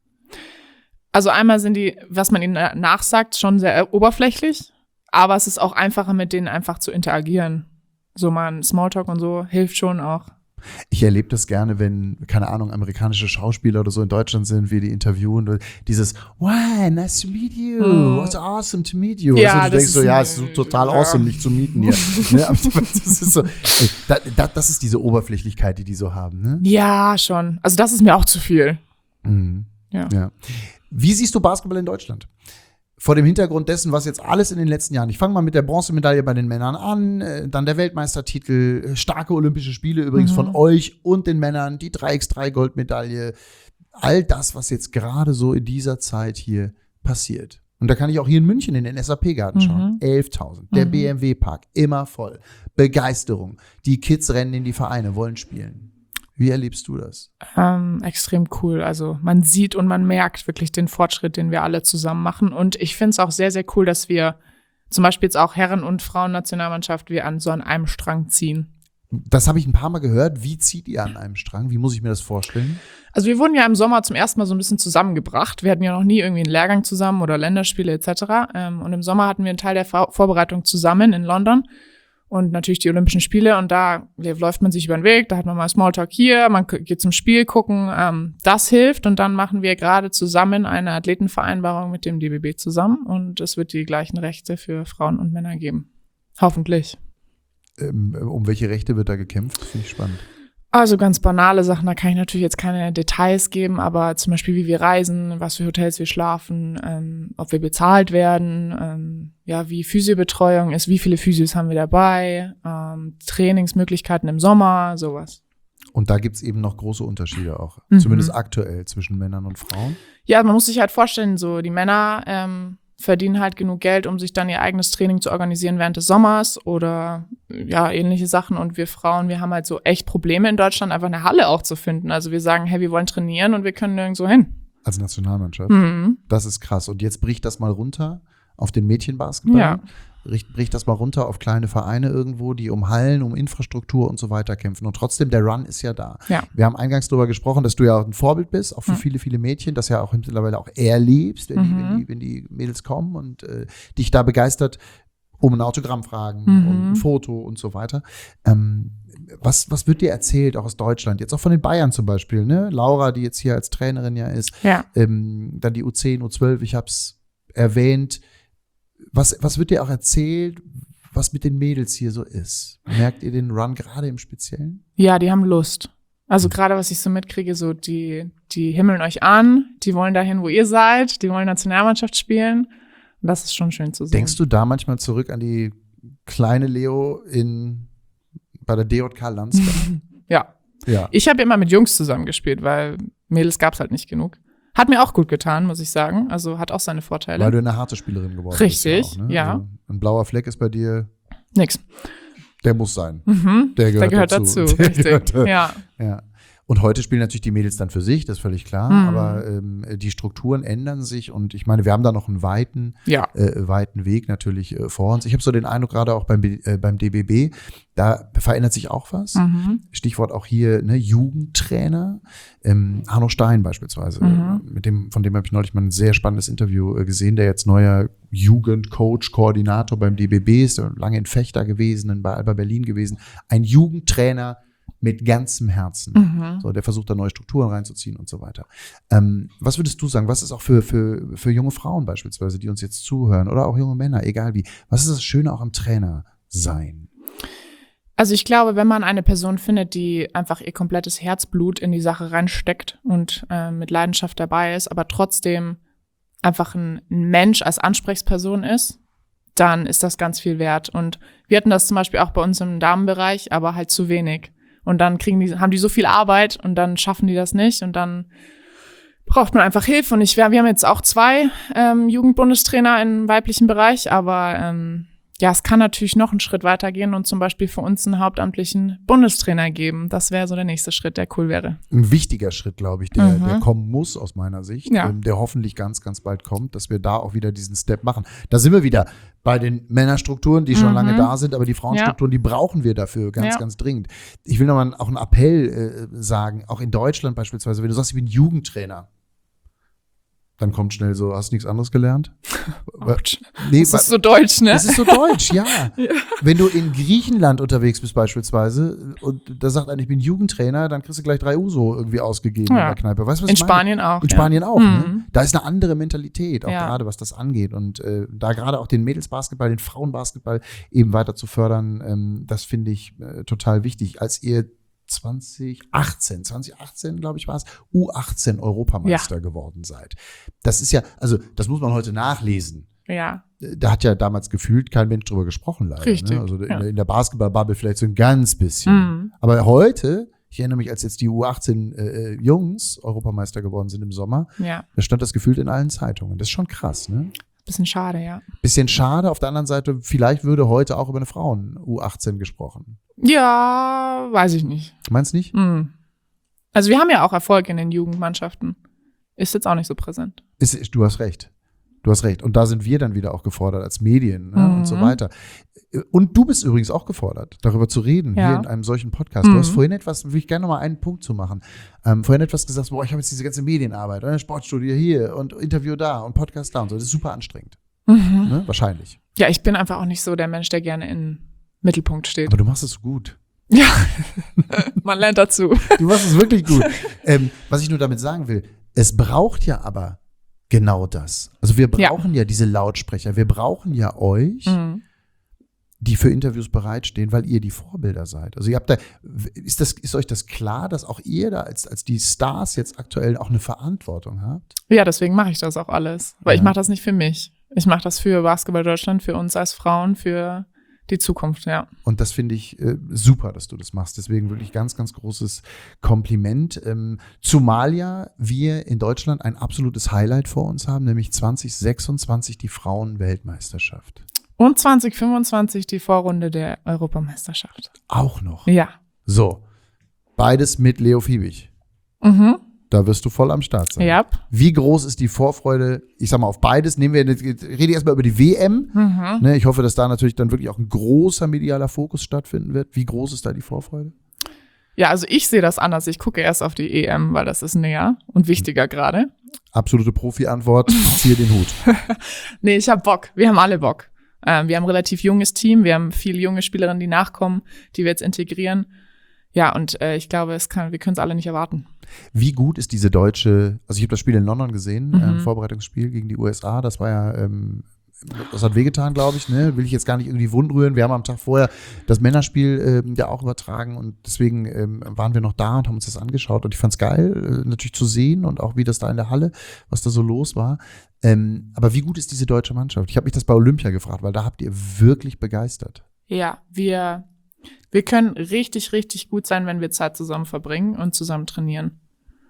Speaker 2: Also einmal sind die, was man ihnen nachsagt, schon sehr oberflächlich. Aber es ist auch einfacher, mit denen einfach zu interagieren. So mal ein Smalltalk und so hilft schon auch.
Speaker 1: Ich erlebe das gerne, wenn, keine Ahnung, amerikanische Schauspieler oder so in Deutschland sind, wir die interviewen. Und dieses, wow, nice to meet you.
Speaker 2: Mm.
Speaker 1: What's awesome to meet you.
Speaker 2: Ja,
Speaker 1: also, du
Speaker 2: das
Speaker 1: denkst so,
Speaker 2: ist
Speaker 1: ja,
Speaker 2: ein-
Speaker 1: es ist total
Speaker 2: ja.
Speaker 1: awesome, dich zu mieten hier. Ne? Aber das ist so, da, da, das ist diese Oberflächlichkeit, die die so haben. Ne?
Speaker 2: Ja, schon. Also das ist mir auch zu viel.
Speaker 1: Mhm.
Speaker 2: Ja.
Speaker 1: Ja. Wie siehst du Basketball in Deutschland? Vor dem Hintergrund dessen, was jetzt alles in den letzten Jahren, ich fange mal mit der Bronzemedaille bei den Männern an, äh, dann der Weltmeistertitel, äh, starke Olympische Spiele übrigens
Speaker 2: Mhm.
Speaker 1: von euch und den Männern, die drei mal drei Goldmedaille, all das, was jetzt gerade so in dieser Zeit hier passiert. Und da kann ich auch hier in München in den S A P-Garten schauen.
Speaker 2: Mhm.
Speaker 1: elftausend. Der
Speaker 2: Mhm.
Speaker 1: B M W-Park, immer voll. Begeisterung. Die Kids rennen in die Vereine, wollen spielen. Wie erlebst du das?
Speaker 2: Ähm, extrem cool. Also man sieht und man merkt wirklich den Fortschritt, den wir alle zusammen machen. Und ich finde es auch sehr, sehr cool, dass wir zum Beispiel jetzt auch Herren- und Frauen-Nationalmannschaft wir an so an einem Strang ziehen.
Speaker 1: Das habe ich ein paar Mal gehört. Wie zieht ihr an einem Strang? Wie muss ich mir das vorstellen?
Speaker 2: Also wir wurden ja im Sommer zum ersten Mal so ein bisschen zusammengebracht. Wir hatten ja noch nie irgendwie einen Lehrgang zusammen oder Länderspiele et cetera. Ähm, und im Sommer hatten wir einen Teil der Vor- Vorbereitung zusammen in London. Und natürlich die Olympischen Spiele. Und da läuft man sich über den Weg, da hat man mal Smalltalk hier, man k- geht zum Spiel gucken. Ähm, das hilft. Und dann machen wir gerade zusammen eine Athletenvereinbarung mit dem D B B zusammen. Und es wird die gleichen Rechte für Frauen und Männer geben. Hoffentlich.
Speaker 1: Ähm, um welche Rechte wird da gekämpft? Finde ich spannend.
Speaker 2: Also ganz banale Sachen, da kann ich natürlich jetzt keine Details geben, aber zum Beispiel, wie wir reisen, was für Hotels wir schlafen, ähm, ob wir bezahlt werden, ähm, ja, wie Physiobetreuung ist, wie viele Physios haben wir dabei, ähm, Trainingsmöglichkeiten im Sommer, sowas.
Speaker 1: Und da gibt es eben noch große Unterschiede auch.
Speaker 2: Mhm.
Speaker 1: Zumindest aktuell zwischen Männern und Frauen.
Speaker 2: Ja, man muss sich halt vorstellen, so die Männer ähm, verdienen halt genug Geld, um sich dann ihr eigenes Training zu organisieren während des Sommers oder ja, ähnliche Sachen. Und wir Frauen, wir haben halt so echt Probleme in Deutschland, einfach eine Halle auch zu finden. Also wir sagen, hey, wir wollen trainieren und wir können nirgendwo hin.
Speaker 1: Als Nationalmannschaft.
Speaker 2: Mhm.
Speaker 1: Das ist krass. Und jetzt bricht das mal runter auf den Mädchenbasketball.
Speaker 2: Ja.
Speaker 1: Bricht, bricht das mal runter auf kleine Vereine irgendwo, die um Hallen, um Infrastruktur und so weiter kämpfen. Und trotzdem, der Run ist ja da.
Speaker 2: Ja.
Speaker 1: Wir haben eingangs darüber gesprochen, dass du ja auch ein Vorbild bist, auch für
Speaker 2: Mhm.
Speaker 1: viele, viele Mädchen, das ja auch mittlerweile auch erlebst, wenn, die,
Speaker 2: Mhm.
Speaker 1: wenn, die, wenn die Mädels kommen und äh, dich da begeistert um ein Autogramm fragen,
Speaker 2: Mhm.
Speaker 1: um ein Foto und so weiter. Ähm, was, was wird dir erzählt, auch aus Deutschland? Jetzt auch von den Bayern zum Beispiel, ne? Laura, die jetzt hier als Trainerin ja ist,
Speaker 2: Ja.
Speaker 1: ähm, dann die U zehn, U zwölf, ich habe es erwähnt. Was, was wird dir auch erzählt, was mit den Mädels hier so ist? Merkt ihr den Run gerade im Speziellen?
Speaker 2: Ja, die haben Lust. Also gerade, was ich so mitkriege, so die, die himmeln euch an, die wollen dahin, wo ihr seid, die wollen Nationalmannschaft spielen. Und das ist schon schön zu sehen.
Speaker 1: Denkst du da manchmal zurück an die kleine Leo in, bei der D J K Landsberg?
Speaker 2: Ja.
Speaker 1: Ja.
Speaker 2: Ich habe immer mit Jungs zusammengespielt, weil Mädels gab's halt nicht genug. Hat mir auch gut getan, muss ich sagen. Also hat auch seine Vorteile.
Speaker 1: Weil du eine harte Spielerin geworden
Speaker 2: Richtig,
Speaker 1: bist. Ja, auch, ne?
Speaker 2: ja.
Speaker 1: Also ein blauer Fleck ist bei dir,
Speaker 2: Nix.
Speaker 1: der muss sein.
Speaker 2: Mhm.
Speaker 1: Der gehört,
Speaker 2: Der gehört
Speaker 1: dazu.
Speaker 2: dazu.
Speaker 1: Der
Speaker 2: Richtig.
Speaker 1: gehört da-
Speaker 2: Ja.
Speaker 1: Ja. Und heute spielen natürlich die Mädels dann für sich, das ist völlig klar.
Speaker 2: Mhm.
Speaker 1: Aber ähm, die Strukturen ändern sich und ich meine, wir haben da noch einen weiten,
Speaker 2: Ja.
Speaker 1: äh, weiten Weg natürlich äh, vor uns. Ich habe so den Eindruck, gerade auch beim, B- äh, beim D B B, da verändert sich auch was.
Speaker 2: Mhm.
Speaker 1: Stichwort auch hier ne, Jugendtrainer. Ähm, Arno Stein beispielsweise,
Speaker 2: Mhm.
Speaker 1: mit dem, von dem habe ich neulich mal ein sehr spannendes Interview äh, gesehen, der jetzt neuer Jugendcoach, Koordinator beim D B B ist, der lange in Fechter gewesen, bei Alba Berlin gewesen. Ein Jugendtrainer mit ganzem Herzen.
Speaker 2: Mhm.
Speaker 1: So, der versucht da neue Strukturen reinzuziehen und so weiter. Ähm, was würdest du sagen? Was ist auch für, für, für junge Frauen beispielsweise, die uns jetzt zuhören oder auch junge Männer, egal wie, was ist das Schöne auch am Trainer sein?
Speaker 2: Also ich glaube, wenn man eine Person findet, die einfach ihr komplettes Herzblut in die Sache reinsteckt und äh, mit Leidenschaft dabei ist, aber trotzdem einfach ein, ein Mensch als Ansprechperson ist, dann ist das ganz viel wert. Und wir hatten das zum Beispiel auch bei uns im Damenbereich, aber halt zu wenig. Und dann kriegen die, haben die so viel Arbeit und dann schaffen die das nicht und dann braucht man einfach Hilfe. Und ich, wir haben jetzt auch zwei ähm, Jugendbundestrainer im weiblichen Bereich, aber ähm, ja, es kann natürlich noch einen Schritt weitergehen und zum Beispiel für uns einen hauptamtlichen Bundestrainer geben. Das wäre so der nächste Schritt, der cool wäre.
Speaker 1: Ein wichtiger Schritt, glaube ich, der,
Speaker 2: Mhm.
Speaker 1: der kommen muss aus meiner Sicht,
Speaker 2: Ja.
Speaker 1: ähm, der hoffentlich ganz, ganz bald kommt, dass wir da auch wieder diesen Step machen. Da sind wir wieder bei den Männerstrukturen, die schon
Speaker 2: Mhm.
Speaker 1: lange da sind, aber die Frauenstrukturen, die brauchen wir dafür ganz,
Speaker 2: Ja.
Speaker 1: ganz dringend. Ich will nochmal auch einen Appell äh, sagen, auch in Deutschland beispielsweise, wenn du sagst, ich bin Jugendtrainer, dann kommt schnell so, hast du nichts anderes gelernt?
Speaker 2: Autsch.
Speaker 1: Nee,
Speaker 2: Das ist so deutsch, ne?
Speaker 1: Das ist so deutsch, ja.
Speaker 2: Ja.
Speaker 1: Wenn du in Griechenland unterwegs bist beispielsweise und da sagt einer, ich bin Jugendtrainer, dann kriegst du gleich drei Uso irgendwie ausgegeben
Speaker 2: Ja.
Speaker 1: in der Kneipe. Weißt du, was
Speaker 2: In
Speaker 1: ich meine?
Speaker 2: Spanien auch.
Speaker 1: In
Speaker 2: ja.
Speaker 1: Spanien auch.
Speaker 2: Mhm.
Speaker 1: Ne? Da ist eine andere Mentalität, auch
Speaker 2: Ja.
Speaker 1: gerade was das angeht. Und äh, da gerade auch den Mädelsbasketball, den Frauenbasketball eben weiter zu fördern, ähm, das finde ich äh, total wichtig. Als ihr zwanzig achtzehn, zwanzig achtzehn, glaube ich, war es, U achtzehn Europameister geworden seid. Das ist ja, also das muss man heute nachlesen.
Speaker 2: Ja.
Speaker 1: Da hat ja damals gefühlt kein Mensch drüber gesprochen, leider.
Speaker 2: Richtig,
Speaker 1: Ne? Also in,
Speaker 2: ja.
Speaker 1: der, in der Basketball-Bubble vielleicht so ein ganz bisschen.
Speaker 2: Mhm.
Speaker 1: Aber heute, ich erinnere mich, als jetzt die U achtzehn äh, Jungs Europameister geworden sind im Sommer,
Speaker 2: Ja.
Speaker 1: da stand das gefühlt in allen Zeitungen. Das ist schon krass, ne?
Speaker 2: Bisschen schade, ja.
Speaker 1: Bisschen schade. Auf der anderen Seite, vielleicht würde heute auch über eine Frauen-U achtzehn gesprochen.
Speaker 2: Ja, weiß ich nicht.
Speaker 1: Meinst du nicht?
Speaker 2: Mhm. Also wir haben ja auch Erfolg in den Jugendmannschaften. Ist jetzt auch nicht so präsent.
Speaker 1: Ist, ist, du hast recht. Du hast recht. Und da sind wir dann wieder auch gefordert als Medien, ne?
Speaker 2: Mhm.
Speaker 1: Und so weiter. Und du bist übrigens auch gefordert, darüber zu reden,
Speaker 2: Ja.
Speaker 1: hier in einem solchen Podcast. Du
Speaker 2: Mhm.
Speaker 1: hast vorhin etwas, will ich gerne noch mal einen Punkt zu machen, ähm, vorhin etwas gesagt, boah, ich habe jetzt diese ganze Medienarbeit, ne? Sportstudio hier und Interview da und Podcast da und so. Das ist super anstrengend.
Speaker 2: Mhm.
Speaker 1: Ne? Wahrscheinlich.
Speaker 2: Ja, ich bin einfach auch nicht so der Mensch, der gerne im Mittelpunkt steht.
Speaker 1: Aber du machst es so gut.
Speaker 2: Ja, man lernt dazu.
Speaker 1: Du machst es wirklich gut. ähm, was ich nur damit sagen will, es braucht ja aber genau das. Also wir
Speaker 2: Ja.
Speaker 1: brauchen ja, ja diese Lautsprecher. Wir brauchen ja euch,
Speaker 2: Mhm.
Speaker 1: die für Interviews bereitstehen, weil ihr die Vorbilder seid. Also ihr habt da, ist das, ist euch das klar, dass auch ihr da als, als die Stars jetzt aktuell auch eine Verantwortung habt?
Speaker 2: Ja, deswegen mache ich das auch alles. Weil
Speaker 1: Ja.
Speaker 2: ich mache das nicht für mich. Ich mache das für Basketball Deutschland, für uns als Frauen, für die Zukunft, ja.
Speaker 1: Und das finde ich äh, super, dass du das machst. Deswegen wirklich ganz, ganz großes Kompliment. Ähm, zumal ja wir in Deutschland ein absolutes Highlight vor uns haben, nämlich zwanzig sechsundzwanzig die Frauen-Weltmeisterschaft.
Speaker 2: Und zwanzig fünfundzwanzig die Vorrunde der Europameisterschaft.
Speaker 1: Auch noch.
Speaker 2: Ja.
Speaker 1: So, beides mit Leo Fiebig.
Speaker 2: Mhm.
Speaker 1: Da wirst du voll am Start sein.
Speaker 2: Ja.
Speaker 1: Wie groß ist die Vorfreude, ich sag mal, auf beides? Nehmen wir, rede erstmal über die W M.
Speaker 2: Mhm.
Speaker 1: Ne, ich hoffe, dass da natürlich dann wirklich auch ein großer medialer Fokus stattfinden wird. Wie groß ist da die Vorfreude?
Speaker 2: Ja, also ich sehe das anders. Ich gucke erst auf die E M, weil das ist näher und wichtiger gerade.
Speaker 1: Absolute Profi-Antwort, ziehe den Hut.
Speaker 2: Nee, ich habe Bock. Wir haben alle Bock. Ähm, wir haben ein relativ junges Team. Wir haben viele junge Spielerinnen, die nachkommen, die wir jetzt integrieren. Ja, und äh, ich glaube, es kann, wir können es alle nicht erwarten.
Speaker 1: Wie gut ist diese deutsche, also ich habe das Spiel in London gesehen,
Speaker 2: Mhm.
Speaker 1: ähm, Vorbereitungsspiel gegen die U S A, das war ja, ähm, das hat wehgetan, glaube ich, ne? Will ich jetzt gar nicht irgendwie wundrühren. Wir haben am Tag vorher das Männerspiel ähm, ja auch übertragen und deswegen ähm, waren wir noch da und haben uns das angeschaut und ich fand es geil, äh, natürlich zu sehen und auch wie das da in der Halle, was da so los war. Ähm, aber wie gut ist diese deutsche Mannschaft? Ich habe mich das bei Olympia gefragt, weil da habt ihr wirklich begeistert.
Speaker 2: Ja, wir, wir können richtig, richtig gut sein, wenn wir Zeit zusammen verbringen und zusammen trainieren.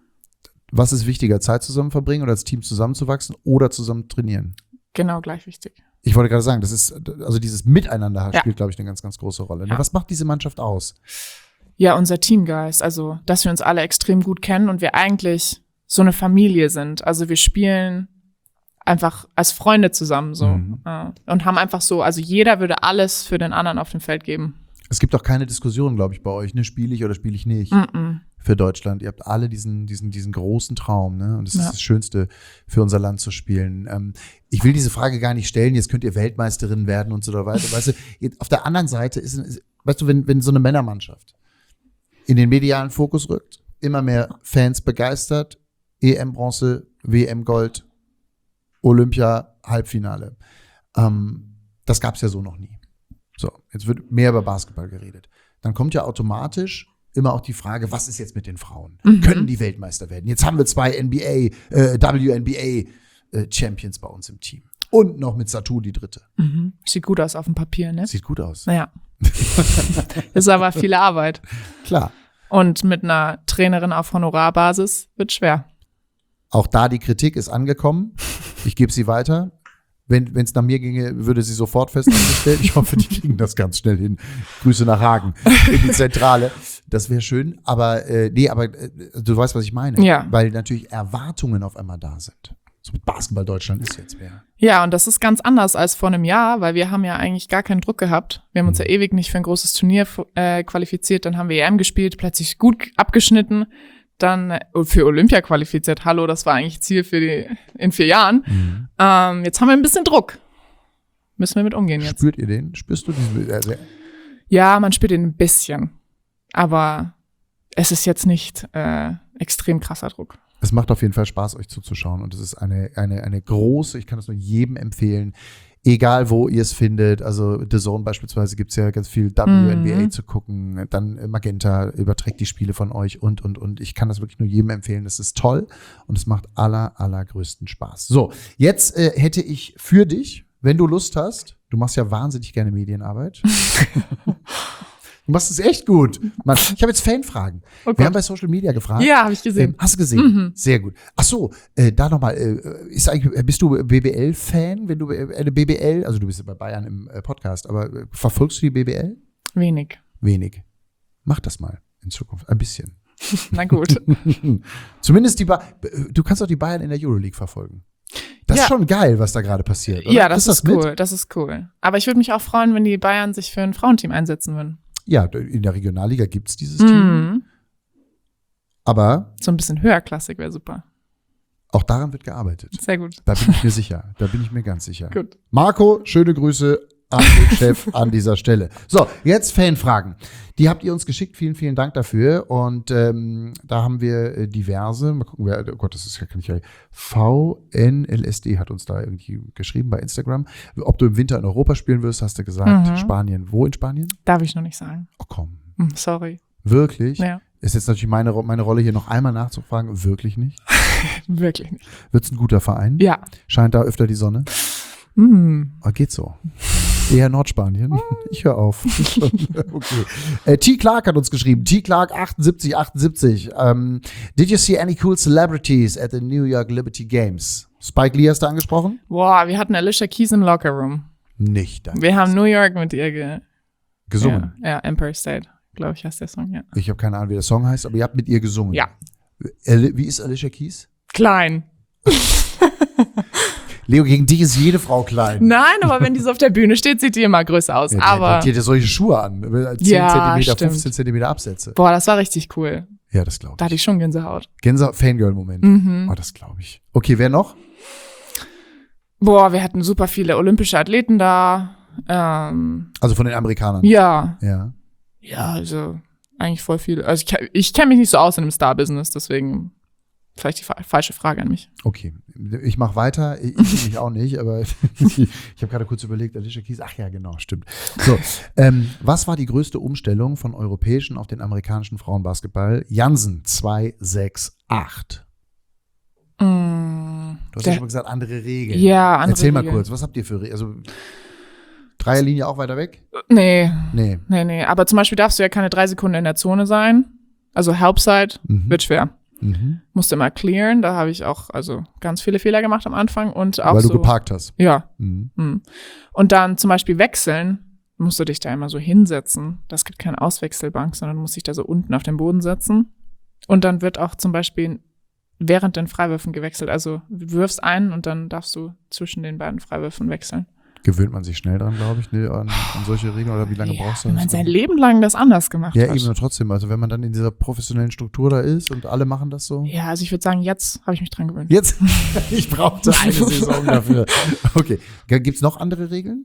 Speaker 1: Was ist wichtiger, Zeit zusammen verbringen oder als Team zusammenzuwachsen oder zusammen trainieren?
Speaker 2: Genau gleich wichtig.
Speaker 1: Ich wollte gerade sagen, das ist, also dieses Miteinander
Speaker 2: Ja.
Speaker 1: spielt, glaube ich, eine ganz, ganz große Rolle. Ne?
Speaker 2: Ja.
Speaker 1: Was macht diese Mannschaft aus?
Speaker 2: Ja, unser Teamgeist, also dass wir uns alle extrem gut kennen und wir eigentlich so eine Familie sind. Also wir spielen einfach als Freunde zusammen so
Speaker 1: Mhm.
Speaker 2: äh, und haben einfach so, also jeder würde alles für den anderen auf dem Feld geben.
Speaker 1: Es gibt auch keine Diskussion, glaube ich, bei euch, ne? Spiele ich oder spiele ich nicht
Speaker 2: Mm-mm.
Speaker 1: für Deutschland. Ihr habt alle diesen, diesen, diesen großen Traum, ne? Und das
Speaker 2: Ja.
Speaker 1: ist das Schönste, für unser Land zu spielen. Ähm, ich will diese Frage gar nicht stellen, jetzt könnt ihr Weltmeisterin werden und so weiter. Weißt du, jetzt auf der anderen Seite ist, ist weißt du, wenn, wenn so eine Männermannschaft in den medialen Fokus rückt, immer mehr Fans begeistert, E M-Bronze, W M-Gold, Olympia-Halbfinale. Ähm, das gab's ja so noch nie. So, jetzt wird mehr über Basketball geredet. Dann kommt ja automatisch immer auch die Frage, was ist jetzt mit den Frauen?
Speaker 2: Mhm.
Speaker 1: Können die Weltmeister werden? Jetzt haben wir zwei N B A, äh, W N B A äh, Champions bei uns im Team. Und noch mit Satu die dritte.
Speaker 2: Mhm. Sieht gut aus auf dem Papier, ne?
Speaker 1: Sieht gut aus.
Speaker 2: Naja. Ist aber viel Arbeit.
Speaker 1: Klar.
Speaker 2: Und mit einer Trainerin auf Honorarbasis wird schwer.
Speaker 1: Auch da die Kritik ist angekommen. Ich gebe sie weiter. Wenn es nach mir ginge, würde sie sofort fest angestellt. Ich hoffe, die kriegen das ganz schnell hin. Grüße nach Hagen in die Zentrale. Das wäre schön. Aber äh, nee, aber äh, du weißt, was ich meine.
Speaker 2: Ja.
Speaker 1: Weil natürlich Erwartungen auf einmal da sind. So mit Basketball Deutschland ist jetzt mehr.
Speaker 2: Ja, und das ist ganz anders als vor einem Jahr, weil wir haben ja eigentlich gar keinen Druck gehabt. Wir haben uns ja ewig nicht für ein großes Turnier äh, qualifiziert. Dann haben wir E M gespielt, plötzlich gut abgeschnitten. Dann äh, für Olympia qualifiziert. Hallo, das war eigentlich Ziel für die in vier Jahren.
Speaker 1: Mhm.
Speaker 2: Ähm, jetzt haben wir ein bisschen Druck. Müssen wir mit umgehen jetzt.
Speaker 1: Spürt ihr den? Spürst du diesen? Also,
Speaker 2: Ja, man spürt ihn ein bisschen. Aber es ist jetzt nicht äh, extrem krasser Druck.
Speaker 1: es macht auf jeden Fall Spaß, euch zuzuschauen. Und es ist eine, eine, eine große, ich kann es nur jedem empfehlen, egal wo ihr es findet. Also The Zone beispielsweise gibt es ja ganz viel W N B A
Speaker 2: Mhm.
Speaker 1: zu gucken. Dann Magenta überträgt die Spiele von euch und, und, und. Ich kann das wirklich nur jedem empfehlen. Das ist toll und es macht aller, allergrößten Spaß. So, jetzt äh, hätte ich für dich, wenn du Lust hast, du machst ja wahnsinnig gerne Medienarbeit. Du machst es echt gut. Mann, ich habe jetzt Fanfragen.
Speaker 2: Oh Gott.
Speaker 1: Wir haben bei Social Media gefragt.
Speaker 2: Ja, habe ich gesehen.
Speaker 1: Ähm, hast du gesehen?
Speaker 2: Mhm.
Speaker 1: Sehr gut. Ach so, äh, da nochmal, äh, ist eigentlich, bist du B B L-Fan, wenn du äh, eine B B L, also du bist ja bei Bayern im äh, Podcast, aber äh, verfolgst du die B B L?
Speaker 2: Wenig.
Speaker 1: Wenig. Mach das mal in Zukunft, ein bisschen.
Speaker 2: Na gut.
Speaker 1: Zumindest die ba du kannst auch die Bayern in der Euroleague verfolgen. Das
Speaker 2: Ja.
Speaker 1: ist schon geil, was da gerade passiert, oder?
Speaker 2: Ja, das
Speaker 1: Kriegst
Speaker 2: ist
Speaker 1: du mit?
Speaker 2: cool. Das ist cool. Aber ich würde mich auch freuen, wenn die Bayern sich für ein Frauenteam einsetzen würden.
Speaker 1: Ja, in der Regionalliga gibt's dieses Team,
Speaker 2: Mhm.
Speaker 1: aber
Speaker 2: So ein bisschen höherklassig wäre super.
Speaker 1: auch daran wird gearbeitet.
Speaker 2: Sehr gut.
Speaker 1: Da bin ich mir sicher. Da bin ich mir ganz sicher.
Speaker 2: Gut.
Speaker 1: Marco, schöne Grüße an den Chef an dieser Stelle. So, jetzt Fanfragen. Die habt ihr uns geschickt. Vielen, vielen Dank dafür. Und ähm, da haben wir äh, diverse. Mal gucken, wer, oh Gott, das ist ja kann ich ja. V N L S D hat uns da irgendwie geschrieben bei Instagram. Ob du im Winter in Europa spielen wirst, hast du gesagt.
Speaker 2: Mhm.
Speaker 1: Spanien. Wo in Spanien?
Speaker 2: Darf ich noch nicht sagen.
Speaker 1: Oh komm.
Speaker 2: Hm, sorry.
Speaker 1: Wirklich?
Speaker 2: Ja,
Speaker 1: Ist jetzt natürlich meine, Ro- meine Rolle hier noch einmal nachzufragen. Wirklich nicht?
Speaker 2: wirklich nicht.
Speaker 1: Wird's ein guter Verein?
Speaker 2: Ja.
Speaker 1: Scheint da öfter die Sonne?
Speaker 2: Mhm.
Speaker 1: Ah, geht so. Eher Nordspanien. Ich höre auf. Okay. Äh, T. Clark hat uns geschrieben. T. Clark achtundsiebzig achtundsiebzig. Um, did you see any cool celebrities at the New York Liberty Games? Spike Lee hast du angesprochen?
Speaker 2: Boah, wir hatten Alicia Keys im Lockerroom.
Speaker 1: Nicht. Danke.
Speaker 2: Wir haben New York mit ihr ge
Speaker 1: Gesungen.
Speaker 2: Ja, ja, Empire State, glaube ich, heißt der Song, ja.
Speaker 1: Ich habe keine Ahnung, wie der Song heißt, aber ihr habt mit ihr gesungen.
Speaker 2: Ja.
Speaker 1: Ali- Wie ist Alicia Keys?
Speaker 2: Klein.
Speaker 1: Leo, gegen dich ist jede Frau klein.
Speaker 2: Nein, aber wenn die so auf der Bühne steht, sieht die immer größer aus.
Speaker 1: Ja,
Speaker 2: aber,
Speaker 1: die hat ja solche Schuhe an. zehn
Speaker 2: Ja,
Speaker 1: Zentimeter,
Speaker 2: stimmt.
Speaker 1: fünfzehn Zentimeter Absätze.
Speaker 2: boah, das war richtig cool.
Speaker 1: Ja, das glaube
Speaker 2: Da hatte
Speaker 1: ich.
Speaker 2: ich schon Gänsehaut.
Speaker 1: Gänsehaut, Fangirl-Moment.
Speaker 2: Mhm.
Speaker 1: Oh, das glaube ich. Okay, wer noch?
Speaker 2: Boah, wir hatten super viele olympische Athleten da. Ähm,
Speaker 1: Also von den Amerikanern.
Speaker 2: ja.
Speaker 1: Ja.
Speaker 2: Ja, also eigentlich voll viele. Also ich, ke- ich kenne mich nicht so aus in dem Star-Business, deswegen vielleicht die fa falsche Frage an mich.
Speaker 1: Okay, ich mache weiter. Ich, ich mich auch nicht, aber ich, ich habe gerade kurz überlegt, Alicia Keys, ach ja, genau, stimmt. So, ähm, was war die größte Umstellung von europäischen auf den amerikanischen Frauenbasketball? Jansen zwei sechs acht.
Speaker 2: Mm,
Speaker 1: Du hast
Speaker 2: der-
Speaker 1: ja schon mal gesagt, andere Regeln.
Speaker 2: Ja, andere
Speaker 1: Erzähl mal
Speaker 2: Regeln.
Speaker 1: kurz, was habt ihr für Regeln? Also Dreierlinie auch weiter weg?
Speaker 2: Nee,
Speaker 1: Nee.
Speaker 2: nee, nee. Aber zum Beispiel darfst du ja keine drei Sekunden in der Zone sein. Also Helpside
Speaker 1: Mhm.
Speaker 2: wird schwer.
Speaker 1: Mhm.
Speaker 2: Musste immer clearen. Da habe ich auch also ganz viele Fehler gemacht am Anfang. Und auch
Speaker 1: Weil du
Speaker 2: so,
Speaker 1: geparkt hast.
Speaker 2: Ja.
Speaker 1: Mhm.
Speaker 2: Hm. Und dann zum Beispiel wechseln, musst du dich da immer so hinsetzen. Das gibt keine Auswechselbank, sondern du musst dich da so unten auf den Boden setzen. Und dann wird auch zum Beispiel während den Freiwürfen gewechselt. Also du wirfst einen und dann darfst du zwischen den beiden Freiwürfen wechseln.
Speaker 1: Gewöhnt man sich schnell dran, glaube ich, ne, an, an solche Regeln oder wie lange
Speaker 2: ja,
Speaker 1: brauchst du
Speaker 2: wenn
Speaker 1: das?
Speaker 2: man sein Leben lang das anders gemacht
Speaker 1: Ja,
Speaker 2: hat.
Speaker 1: eben, aber trotzdem. Also wenn man dann in dieser professionellen Struktur da ist und alle machen das so.
Speaker 2: Ja, also ich würde sagen, jetzt habe ich mich dran gewöhnt.
Speaker 1: Jetzt, ich brauchte eine Saison dafür. Okay, gibt's noch andere Regeln?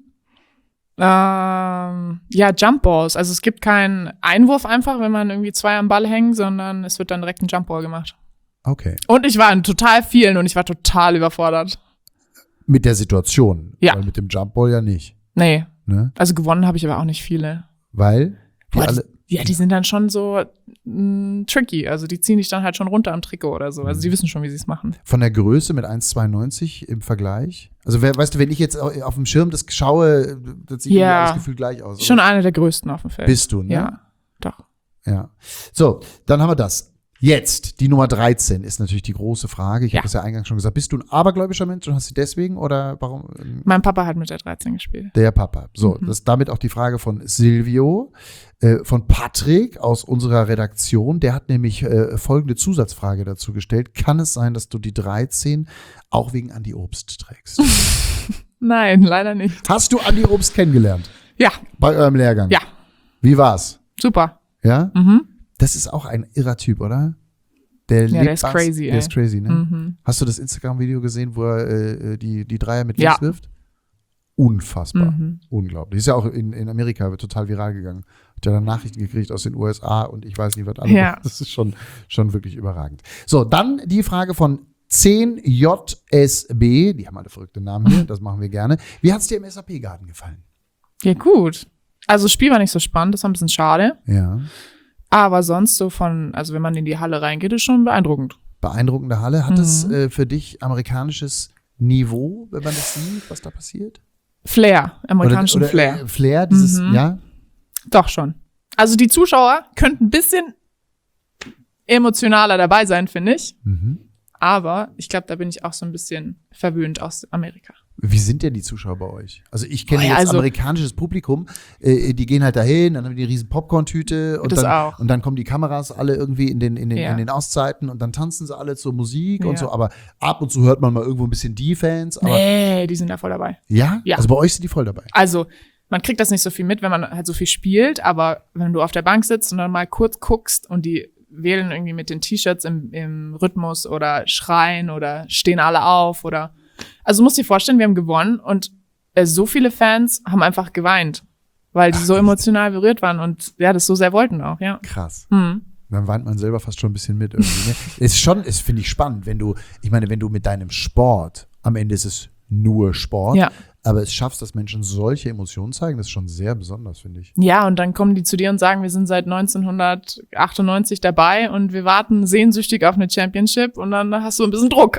Speaker 2: Ähm, ja, Jump Balls. Also es gibt keinen Einwurf einfach, wenn man irgendwie zwei am Ball hängt, sondern es wird dann direkt ein Jump Ball gemacht.
Speaker 1: Okay.
Speaker 2: Und ich war in total vielen und ich war total überfordert.
Speaker 1: Mit der Situation.
Speaker 2: Ja.
Speaker 1: Weil mit dem Jumpball ja nicht.
Speaker 2: Nee,
Speaker 1: Ne?
Speaker 2: also gewonnen habe ich aber auch nicht viele.
Speaker 1: Weil die
Speaker 2: Boah,
Speaker 1: alle.
Speaker 2: die, ja, die sind dann schon so mh, tricky. Also die ziehen dich dann halt schon runter am Trikot oder so. Also die wissen schon, wie sie es machen.
Speaker 1: Von der Größe mit eins Komma zweiundneunzig im Vergleich? Also, wer, weißt du, wenn ich jetzt auf dem Schirm das schaue, das sieht
Speaker 2: Ja.
Speaker 1: ja alles gefühlt gleich aus.
Speaker 2: Schon
Speaker 1: oder?
Speaker 2: einer der größten auf dem Feld.
Speaker 1: Bist du, ne?
Speaker 2: Ja, doch.
Speaker 1: Ja. So, dann haben wir das. Jetzt, die Nummer dreizehn ist natürlich die große Frage. Ich
Speaker 2: Ja.
Speaker 1: habe das ja eingangs schon gesagt. Bist du ein abergläubischer Mensch und hast du deswegen oder warum?
Speaker 2: Mein Papa hat mit der dreizehn gespielt.
Speaker 1: Der Papa. So,
Speaker 2: Mhm.
Speaker 1: das ist damit auch die Frage von Silvio, äh, von Patrick aus unserer Redaktion. Der hat nämlich äh, folgende Zusatzfrage dazu gestellt. Kann es sein, dass du die dreizehn auch wegen Andi Obst trägst?
Speaker 2: Nein, leider nicht.
Speaker 1: Hast du Andi Obst kennengelernt
Speaker 2: Ja,
Speaker 1: bei eurem Lehrgang?
Speaker 2: ja,
Speaker 1: Wie war's?
Speaker 2: super.
Speaker 1: Ja?
Speaker 2: Mhm.
Speaker 1: Das ist auch ein irrer Typ, oder? Der,
Speaker 2: Ja,
Speaker 1: lebt
Speaker 2: der ist
Speaker 1: was-
Speaker 2: crazy,
Speaker 1: Der
Speaker 2: ey.
Speaker 1: ist crazy, ne?
Speaker 2: Mhm.
Speaker 1: Hast du das Instagram-Video gesehen, wo er äh, die, die Dreier mit
Speaker 2: Ja.
Speaker 1: links wirft? Unfassbar.
Speaker 2: Mhm.
Speaker 1: Unglaublich. Ist ja auch in, in Amerika wird total viral gegangen. Hat ja dann Nachrichten gekriegt aus den U S A und ich weiß nicht, was alles.
Speaker 2: Ja.
Speaker 1: Das ist schon, schon wirklich überragend. So, dann die Frage von zehn J S B. Die haben alle verrückte Namen hier, das machen wir gerne. Wie hat es dir im S A P-Garten gefallen?
Speaker 2: Ja, gut. Also, das Spiel war nicht so spannend, das war ein bisschen schade.
Speaker 1: Ja.
Speaker 2: Aber sonst so von, also wenn man in die Halle reingeht, ist schon beeindruckend.
Speaker 1: Beeindruckende Halle. Hat
Speaker 2: Mhm.
Speaker 1: es äh, für dich amerikanisches Niveau, wenn man das sieht, was da passiert?
Speaker 2: Flair, amerikanischen
Speaker 1: oder, oder,
Speaker 2: Flair.
Speaker 1: Äh, Flair, dieses,
Speaker 2: Mhm.
Speaker 1: ja?
Speaker 2: Doch schon. Also die Zuschauer könnten ein bisschen emotionaler dabei sein, finde ich.
Speaker 1: Mhm.
Speaker 2: Aber ich glaube, da bin ich auch so ein bisschen verwöhnt aus Amerika.
Speaker 1: Wie sind denn die Zuschauer bei euch? Also ich kenne
Speaker 2: Oh ja,
Speaker 1: jetzt
Speaker 2: also-
Speaker 1: amerikanisches Publikum, äh, die gehen halt dahin, dann haben die eine riesen Popcorn-Tüte und
Speaker 2: Das
Speaker 1: dann,
Speaker 2: auch.
Speaker 1: und dann kommen die Kameras alle irgendwie in den, in den,
Speaker 2: Ja.
Speaker 1: in den Auszeiten und dann tanzen sie alle zur Musik und
Speaker 2: Ja.
Speaker 1: so, aber ab und zu hört man mal irgendwo ein bisschen die Fans, aber
Speaker 2: Nee, die sind da voll dabei.
Speaker 1: ja?
Speaker 2: Ja.
Speaker 1: Also bei euch sind die voll dabei.
Speaker 2: Also man kriegt das nicht so viel mit, wenn man halt so viel spielt, aber wenn du auf der Bank sitzt und dann mal kurz guckst und die wählen irgendwie mit den T-Shirts im, im Rhythmus oder schreien oder stehen alle auf oder also du musst dir vorstellen, wir haben gewonnen und äh, so viele Fans haben einfach geweint, weil die so emotional berührt waren und ja, das so sehr wollten auch, ja.
Speaker 1: Krass.
Speaker 2: Hm.
Speaker 1: Dann weint man selber fast schon ein bisschen mit irgendwie. Ne? Ist schon, ist finde ich spannend, wenn du, ich meine, wenn du mit deinem Sport, am Ende ist es nur Sport,
Speaker 2: Ja.
Speaker 1: aber es schaffst, dass Menschen solche Emotionen zeigen, das ist schon sehr besonders, finde ich.
Speaker 2: Ja, und dann kommen die zu dir und sagen, wir sind seit neunzehnhundertachtundneunzig dabei und wir warten sehnsüchtig auf eine Championship und dann hast du ein bisschen Druck.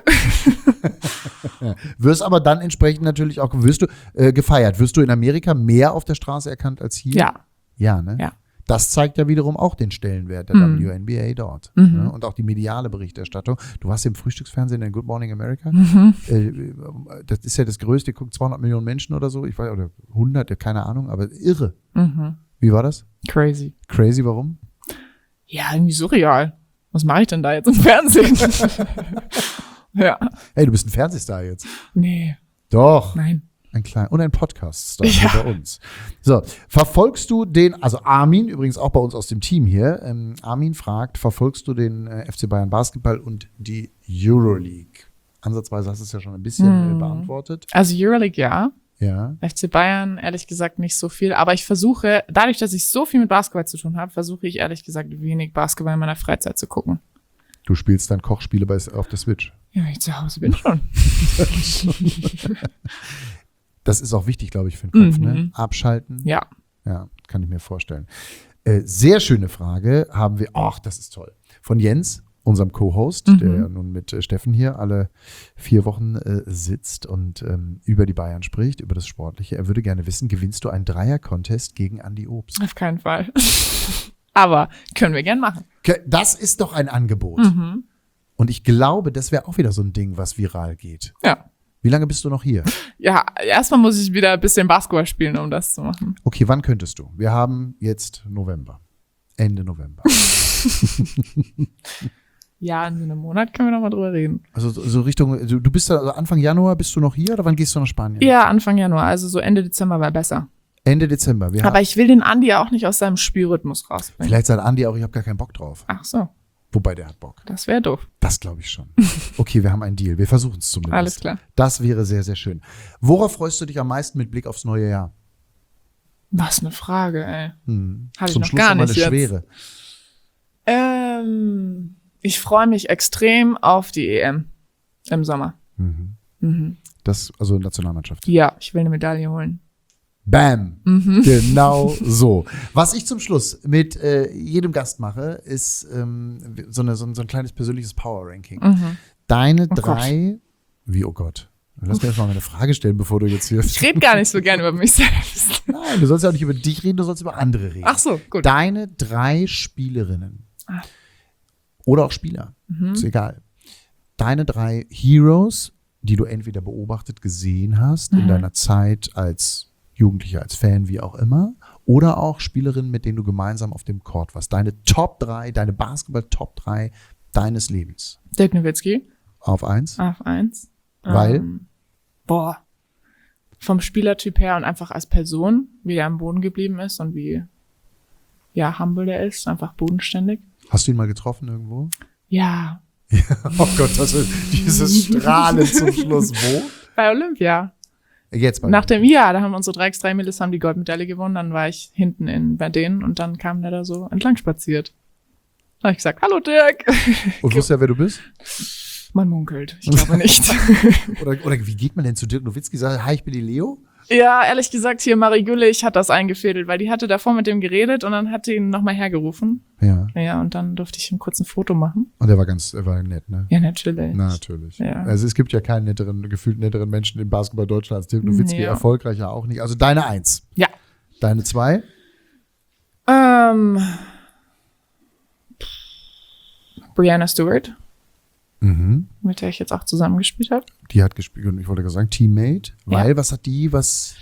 Speaker 1: Wirst aber dann entsprechend natürlich auch, wirst du äh, gefeiert. Wirst du in Amerika mehr auf der Straße erkannt als hier?
Speaker 2: Ja.
Speaker 1: Ja, ne?
Speaker 2: Ja.
Speaker 1: Das zeigt ja wiederum auch den Stellenwert der
Speaker 2: Mhm.
Speaker 1: W N B A dort.
Speaker 2: Mhm.
Speaker 1: Ne? Und auch die mediale Berichterstattung. Du warst im Frühstücksfernsehen in Good Morning America.
Speaker 2: Mhm.
Speaker 1: Äh, das ist ja das Größte, guckt zweihundert Millionen Menschen oder so. Ich weiß, oder hundert, keine Ahnung, aber irre.
Speaker 2: Mhm.
Speaker 1: Wie war das?
Speaker 2: Crazy.
Speaker 1: Crazy, warum?
Speaker 2: Ja, irgendwie surreal. Was mache ich denn da jetzt im Fernsehen? Ja.
Speaker 1: Hey, du bist ein Fernsehstar jetzt.
Speaker 2: Nee,
Speaker 1: Doch.
Speaker 2: nein.
Speaker 1: Ein kleiner und ein Podcast-Star
Speaker 2: Ja.
Speaker 1: hier bei uns. So, verfolgst du den, also Armin, übrigens auch bei uns aus dem Team hier, ähm, Armin fragt, verfolgst du den äh, F C Bayern Basketball und die Euroleague? Ansatzweise hast du es ja schon ein bisschen
Speaker 2: Hm.
Speaker 1: äh, beantwortet.
Speaker 2: Also Euroleague, ja.
Speaker 1: Ja.
Speaker 2: F C Bayern, ehrlich gesagt, nicht so viel. Aber ich versuche, dadurch, dass ich so viel mit Basketball zu tun habe, versuche ich ehrlich gesagt wenig Basketball in meiner Freizeit zu gucken.
Speaker 1: Du spielst dann Kochspiele bei, auf der Switch.
Speaker 2: Ja, wenn ich zu Hause bin schon.
Speaker 1: Das ist auch wichtig, glaube ich, für den Kopf,
Speaker 2: Mhm.
Speaker 1: ne? Abschalten.
Speaker 2: Ja.
Speaker 1: Ja, kann ich mir vorstellen. Äh, sehr schöne Frage haben wir, ach, das ist toll, von Jens, unserem Co-Host,
Speaker 2: Mhm.
Speaker 1: der ja nun mit äh, Steffen hier alle vier Wochen äh, sitzt und ähm, über die Bayern spricht, über das Sportliche. Er würde gerne wissen, gewinnst du einen Dreier-Contest gegen Andi Obst?
Speaker 2: Auf keinen Fall. Aber können wir gern machen.
Speaker 1: Ke- Das ist doch ein Angebot.
Speaker 2: Mhm.
Speaker 1: Und ich glaube, das wäre auch wieder so ein Ding, was viral geht.
Speaker 2: Ja.
Speaker 1: Wie lange bist du noch hier?
Speaker 2: Ja, erstmal muss ich wieder ein bisschen Basketball spielen, um das zu machen.
Speaker 1: Okay, wann könntest du? Wir haben jetzt November. Ende November.
Speaker 2: Ja, in so einem Monat können wir noch mal drüber reden.
Speaker 1: Also so so Richtung, du du bist da, also Anfang Januar bist du noch hier oder wann gehst du nach Spanien?
Speaker 2: Ja, Anfang Januar, also so Ende Dezember wäre besser.
Speaker 1: Ende Dezember. Wir
Speaker 2: Aber
Speaker 1: haben,
Speaker 2: ich will den Andi ja auch nicht aus seinem Spielrhythmus rausbringen.
Speaker 1: vielleicht sagt Andi auch, ich habe gar keinen Bock drauf.
Speaker 2: Ach so,
Speaker 1: Wobei der hat Bock.
Speaker 2: das wäre doof.
Speaker 1: Das glaube ich schon. Okay, wir haben einen Deal. Wir versuchen es zumindest.
Speaker 2: Alles klar.
Speaker 1: Das wäre sehr, sehr schön. Worauf freust du dich am meisten mit Blick aufs neue Jahr?
Speaker 2: Was eine Frage, ey.
Speaker 1: Hm.
Speaker 2: Hatte ich
Speaker 1: Zum
Speaker 2: noch
Speaker 1: Schluss
Speaker 2: gar
Speaker 1: noch mal
Speaker 2: nicht
Speaker 1: eine
Speaker 2: jetzt.
Speaker 1: schwere.
Speaker 2: Ähm, ich freue mich extrem auf die E M im Sommer.
Speaker 1: Mhm.
Speaker 2: Mhm.
Speaker 1: Das, also Nationalmannschaft.
Speaker 2: Ja, ich will eine Medaille holen.
Speaker 1: Bam.
Speaker 2: Mhm.
Speaker 1: Genau so. Was ich zum Schluss mit äh, jedem Gast mache, ist ähm, so, eine, so, ein, so ein kleines persönliches Power-Ranking.
Speaker 2: Mhm.
Speaker 1: Deine
Speaker 2: Oh
Speaker 1: drei, wie, oh Gott. Lass mir jetzt mal eine Frage stellen, bevor du jetzt hier.
Speaker 2: Ich rede gar nicht so gern über mich selbst.
Speaker 1: Nein, du sollst ja auch nicht über dich reden, du sollst über andere reden.
Speaker 2: Ach so, gut.
Speaker 1: Deine drei Spielerinnen.
Speaker 2: Ah.
Speaker 1: Oder auch Spieler.
Speaker 2: Mhm.
Speaker 1: Ist egal. Deine drei Heroes, die du entweder beobachtet, gesehen hast
Speaker 2: Mhm.
Speaker 1: in deiner Zeit als Jugendlicher, als Fan, wie auch immer, oder auch Spielerinnen, mit denen du gemeinsam auf dem Court warst. Deine Top drei, deine Basketball-Top drei deines Lebens.
Speaker 2: Dirk Nowitzki
Speaker 1: Auf eins.
Speaker 2: auf eins.
Speaker 1: Weil?
Speaker 2: Ähm, boah. Vom Spielertyp her und einfach als Person, wie er am Boden geblieben ist und wie, ja, humble der ist, einfach bodenständig.
Speaker 1: Hast du ihn mal getroffen irgendwo?
Speaker 2: Ja,
Speaker 1: Oh Gott, das ist dieses Strahlen zum Schluss. Wo?
Speaker 2: bei Olympia.
Speaker 1: Jetzt bei
Speaker 2: Nach dem Jahr, da haben unsere drei gegen drei Mädels haben die Goldmedaille gewonnen, dann war ich hinten in, bei denen und dann kam der da so entlang spaziert. Da habe ich gesagt, hallo Dirk.
Speaker 1: Und wusste er, wer du bist?
Speaker 2: Man munkelt, ich glaube nicht.
Speaker 1: Oder, oder wie geht man denn zu Dirk Nowitzki? Sagt, hi, ich bin die Leo?
Speaker 2: Ja, ehrlich gesagt, hier Marie Güllich hat das eingefädelt, weil die hatte davor mit dem geredet und dann hat die ihn nochmal hergerufen.
Speaker 1: Ja.
Speaker 2: Ja, und dann durfte ich ihm kurz ein Foto machen.
Speaker 1: Und er war ganz, er war nett, ne?
Speaker 2: Ja, natürlich.
Speaker 1: Na, natürlich.
Speaker 2: Ja.
Speaker 1: Also es gibt ja keinen netteren, gefühlt netteren Menschen im Basketball Deutschland als Dirk Nowitzki,
Speaker 2: Ja.
Speaker 1: erfolgreicher auch nicht. Also deine Eins.
Speaker 2: Ja.
Speaker 1: Deine Zwei?
Speaker 2: Ähm, Brianna Stewart,
Speaker 1: Mhm.
Speaker 2: mit der ich jetzt auch zusammengespielt habe.
Speaker 1: Die hat gespielt, und ich wollte gerade sagen, Teammate. Weil,
Speaker 2: Ja.
Speaker 1: was hat die, was...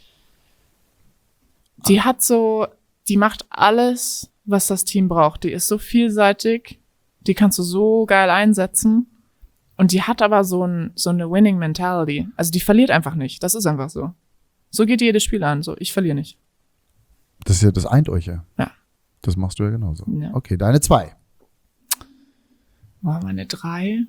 Speaker 2: Die hat so, die macht alles, was das Team braucht. Die ist so vielseitig, die kannst du so geil einsetzen. Und die hat aber so, ein, so eine Winning Mentality. Also die verliert einfach nicht. Das ist einfach so. So geht jedes Spiel an. So, ich verliere nicht.
Speaker 1: Das ist ja, das eint euch ja.
Speaker 2: Ja.
Speaker 1: Das machst du ja genauso.
Speaker 2: Ja.
Speaker 1: Okay, deine Zwei.
Speaker 2: War meine drei.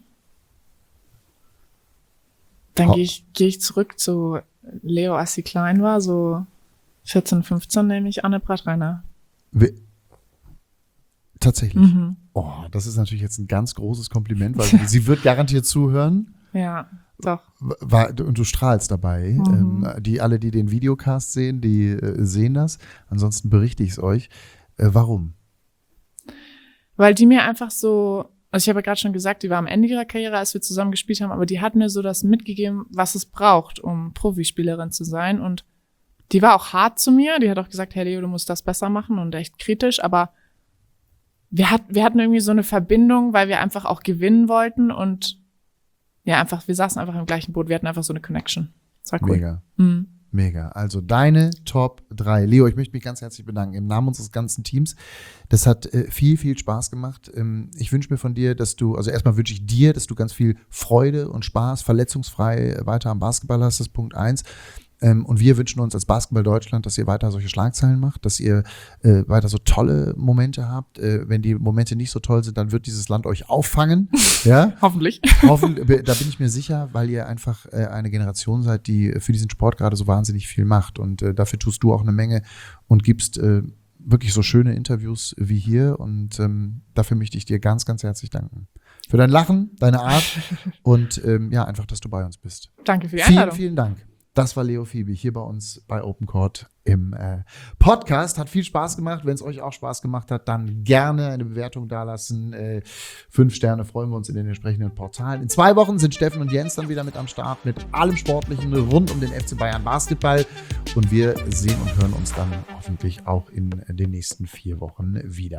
Speaker 2: Dann
Speaker 1: Ho-
Speaker 2: gehe ich, geh ich zurück zu Leo, als sie klein war, so vierzehn, fünfzehn, nämlich Anne Bratreiner.
Speaker 1: We- Tatsächlich.
Speaker 2: Mhm.
Speaker 1: Oh, das ist natürlich jetzt ein ganz großes Kompliment, weil sie, sie wird garantiert zuhören.
Speaker 2: Ja, doch.
Speaker 1: War, und du strahlst dabei.
Speaker 2: Mhm.
Speaker 1: Ähm, die alle, die den Videocast sehen, die äh, sehen das. Ansonsten berichte ich es euch. Äh, warum?
Speaker 2: Weil die mir einfach so, also ich habe ja gerade schon gesagt, die war am Ende ihrer Karriere, als wir zusammen gespielt haben, aber die hat mir so das mitgegeben, was es braucht, um Profispielerin zu sein. Und die war auch hart zu mir. Die hat auch gesagt, hey Leo, du musst das besser machen und echt kritisch. Aber wir, hat, wir hatten irgendwie so eine Verbindung, weil wir einfach auch gewinnen wollten und ja, einfach, wir saßen einfach im gleichen Boot. Wir hatten einfach so eine Connection. Das war cool.
Speaker 1: Mega.
Speaker 2: Mhm.
Speaker 1: Mega. Also deine Top drei. Leo, ich möchte mich ganz herzlich bedanken im Namen unseres ganzen Teams. Das hat äh, viel, viel Spaß gemacht. Ähm, ich wünsche mir von dir, dass du, also erstmal wünsche ich dir, dass du ganz viel Freude und Spaß, verletzungsfrei weiter am Basketball hast, das ist Punkt eins. Ähm, und wir wünschen uns als Basketball Deutschland, dass ihr weiter solche Schlagzeilen macht, dass ihr äh, weiter so tolle Momente habt. Äh, wenn die Momente nicht so toll sind, dann wird dieses Land euch auffangen. Ja.
Speaker 2: Hoffentlich.
Speaker 1: Hoffen, da bin ich mir sicher, weil ihr einfach äh, eine Generation seid, die für diesen Sport gerade so wahnsinnig viel macht. Und äh, dafür tust du auch eine Menge und gibst äh, wirklich so schöne Interviews wie hier. Und ähm, dafür möchte ich dir ganz, ganz herzlich danken. Für dein Lachen, deine Art und ähm, ja, einfach, dass du bei uns bist.
Speaker 2: Danke für die
Speaker 1: Vielen,
Speaker 2: Einladung.
Speaker 1: vielen Dank. Das war Leo Fiebe hier bei uns bei Open Court im äh, Podcast. Hat viel Spaß gemacht. Wenn es euch auch Spaß gemacht hat, dann gerne eine Bewertung dalassen. Äh, fünf Sterne freuen wir uns in den entsprechenden Portalen. In zwei Wochen sind Steffen und Jens dann wieder mit am Start mit allem Sportlichen rund um den F C Bayern Basketball. Und wir sehen und hören uns dann hoffentlich auch in den nächsten vier Wochen wieder.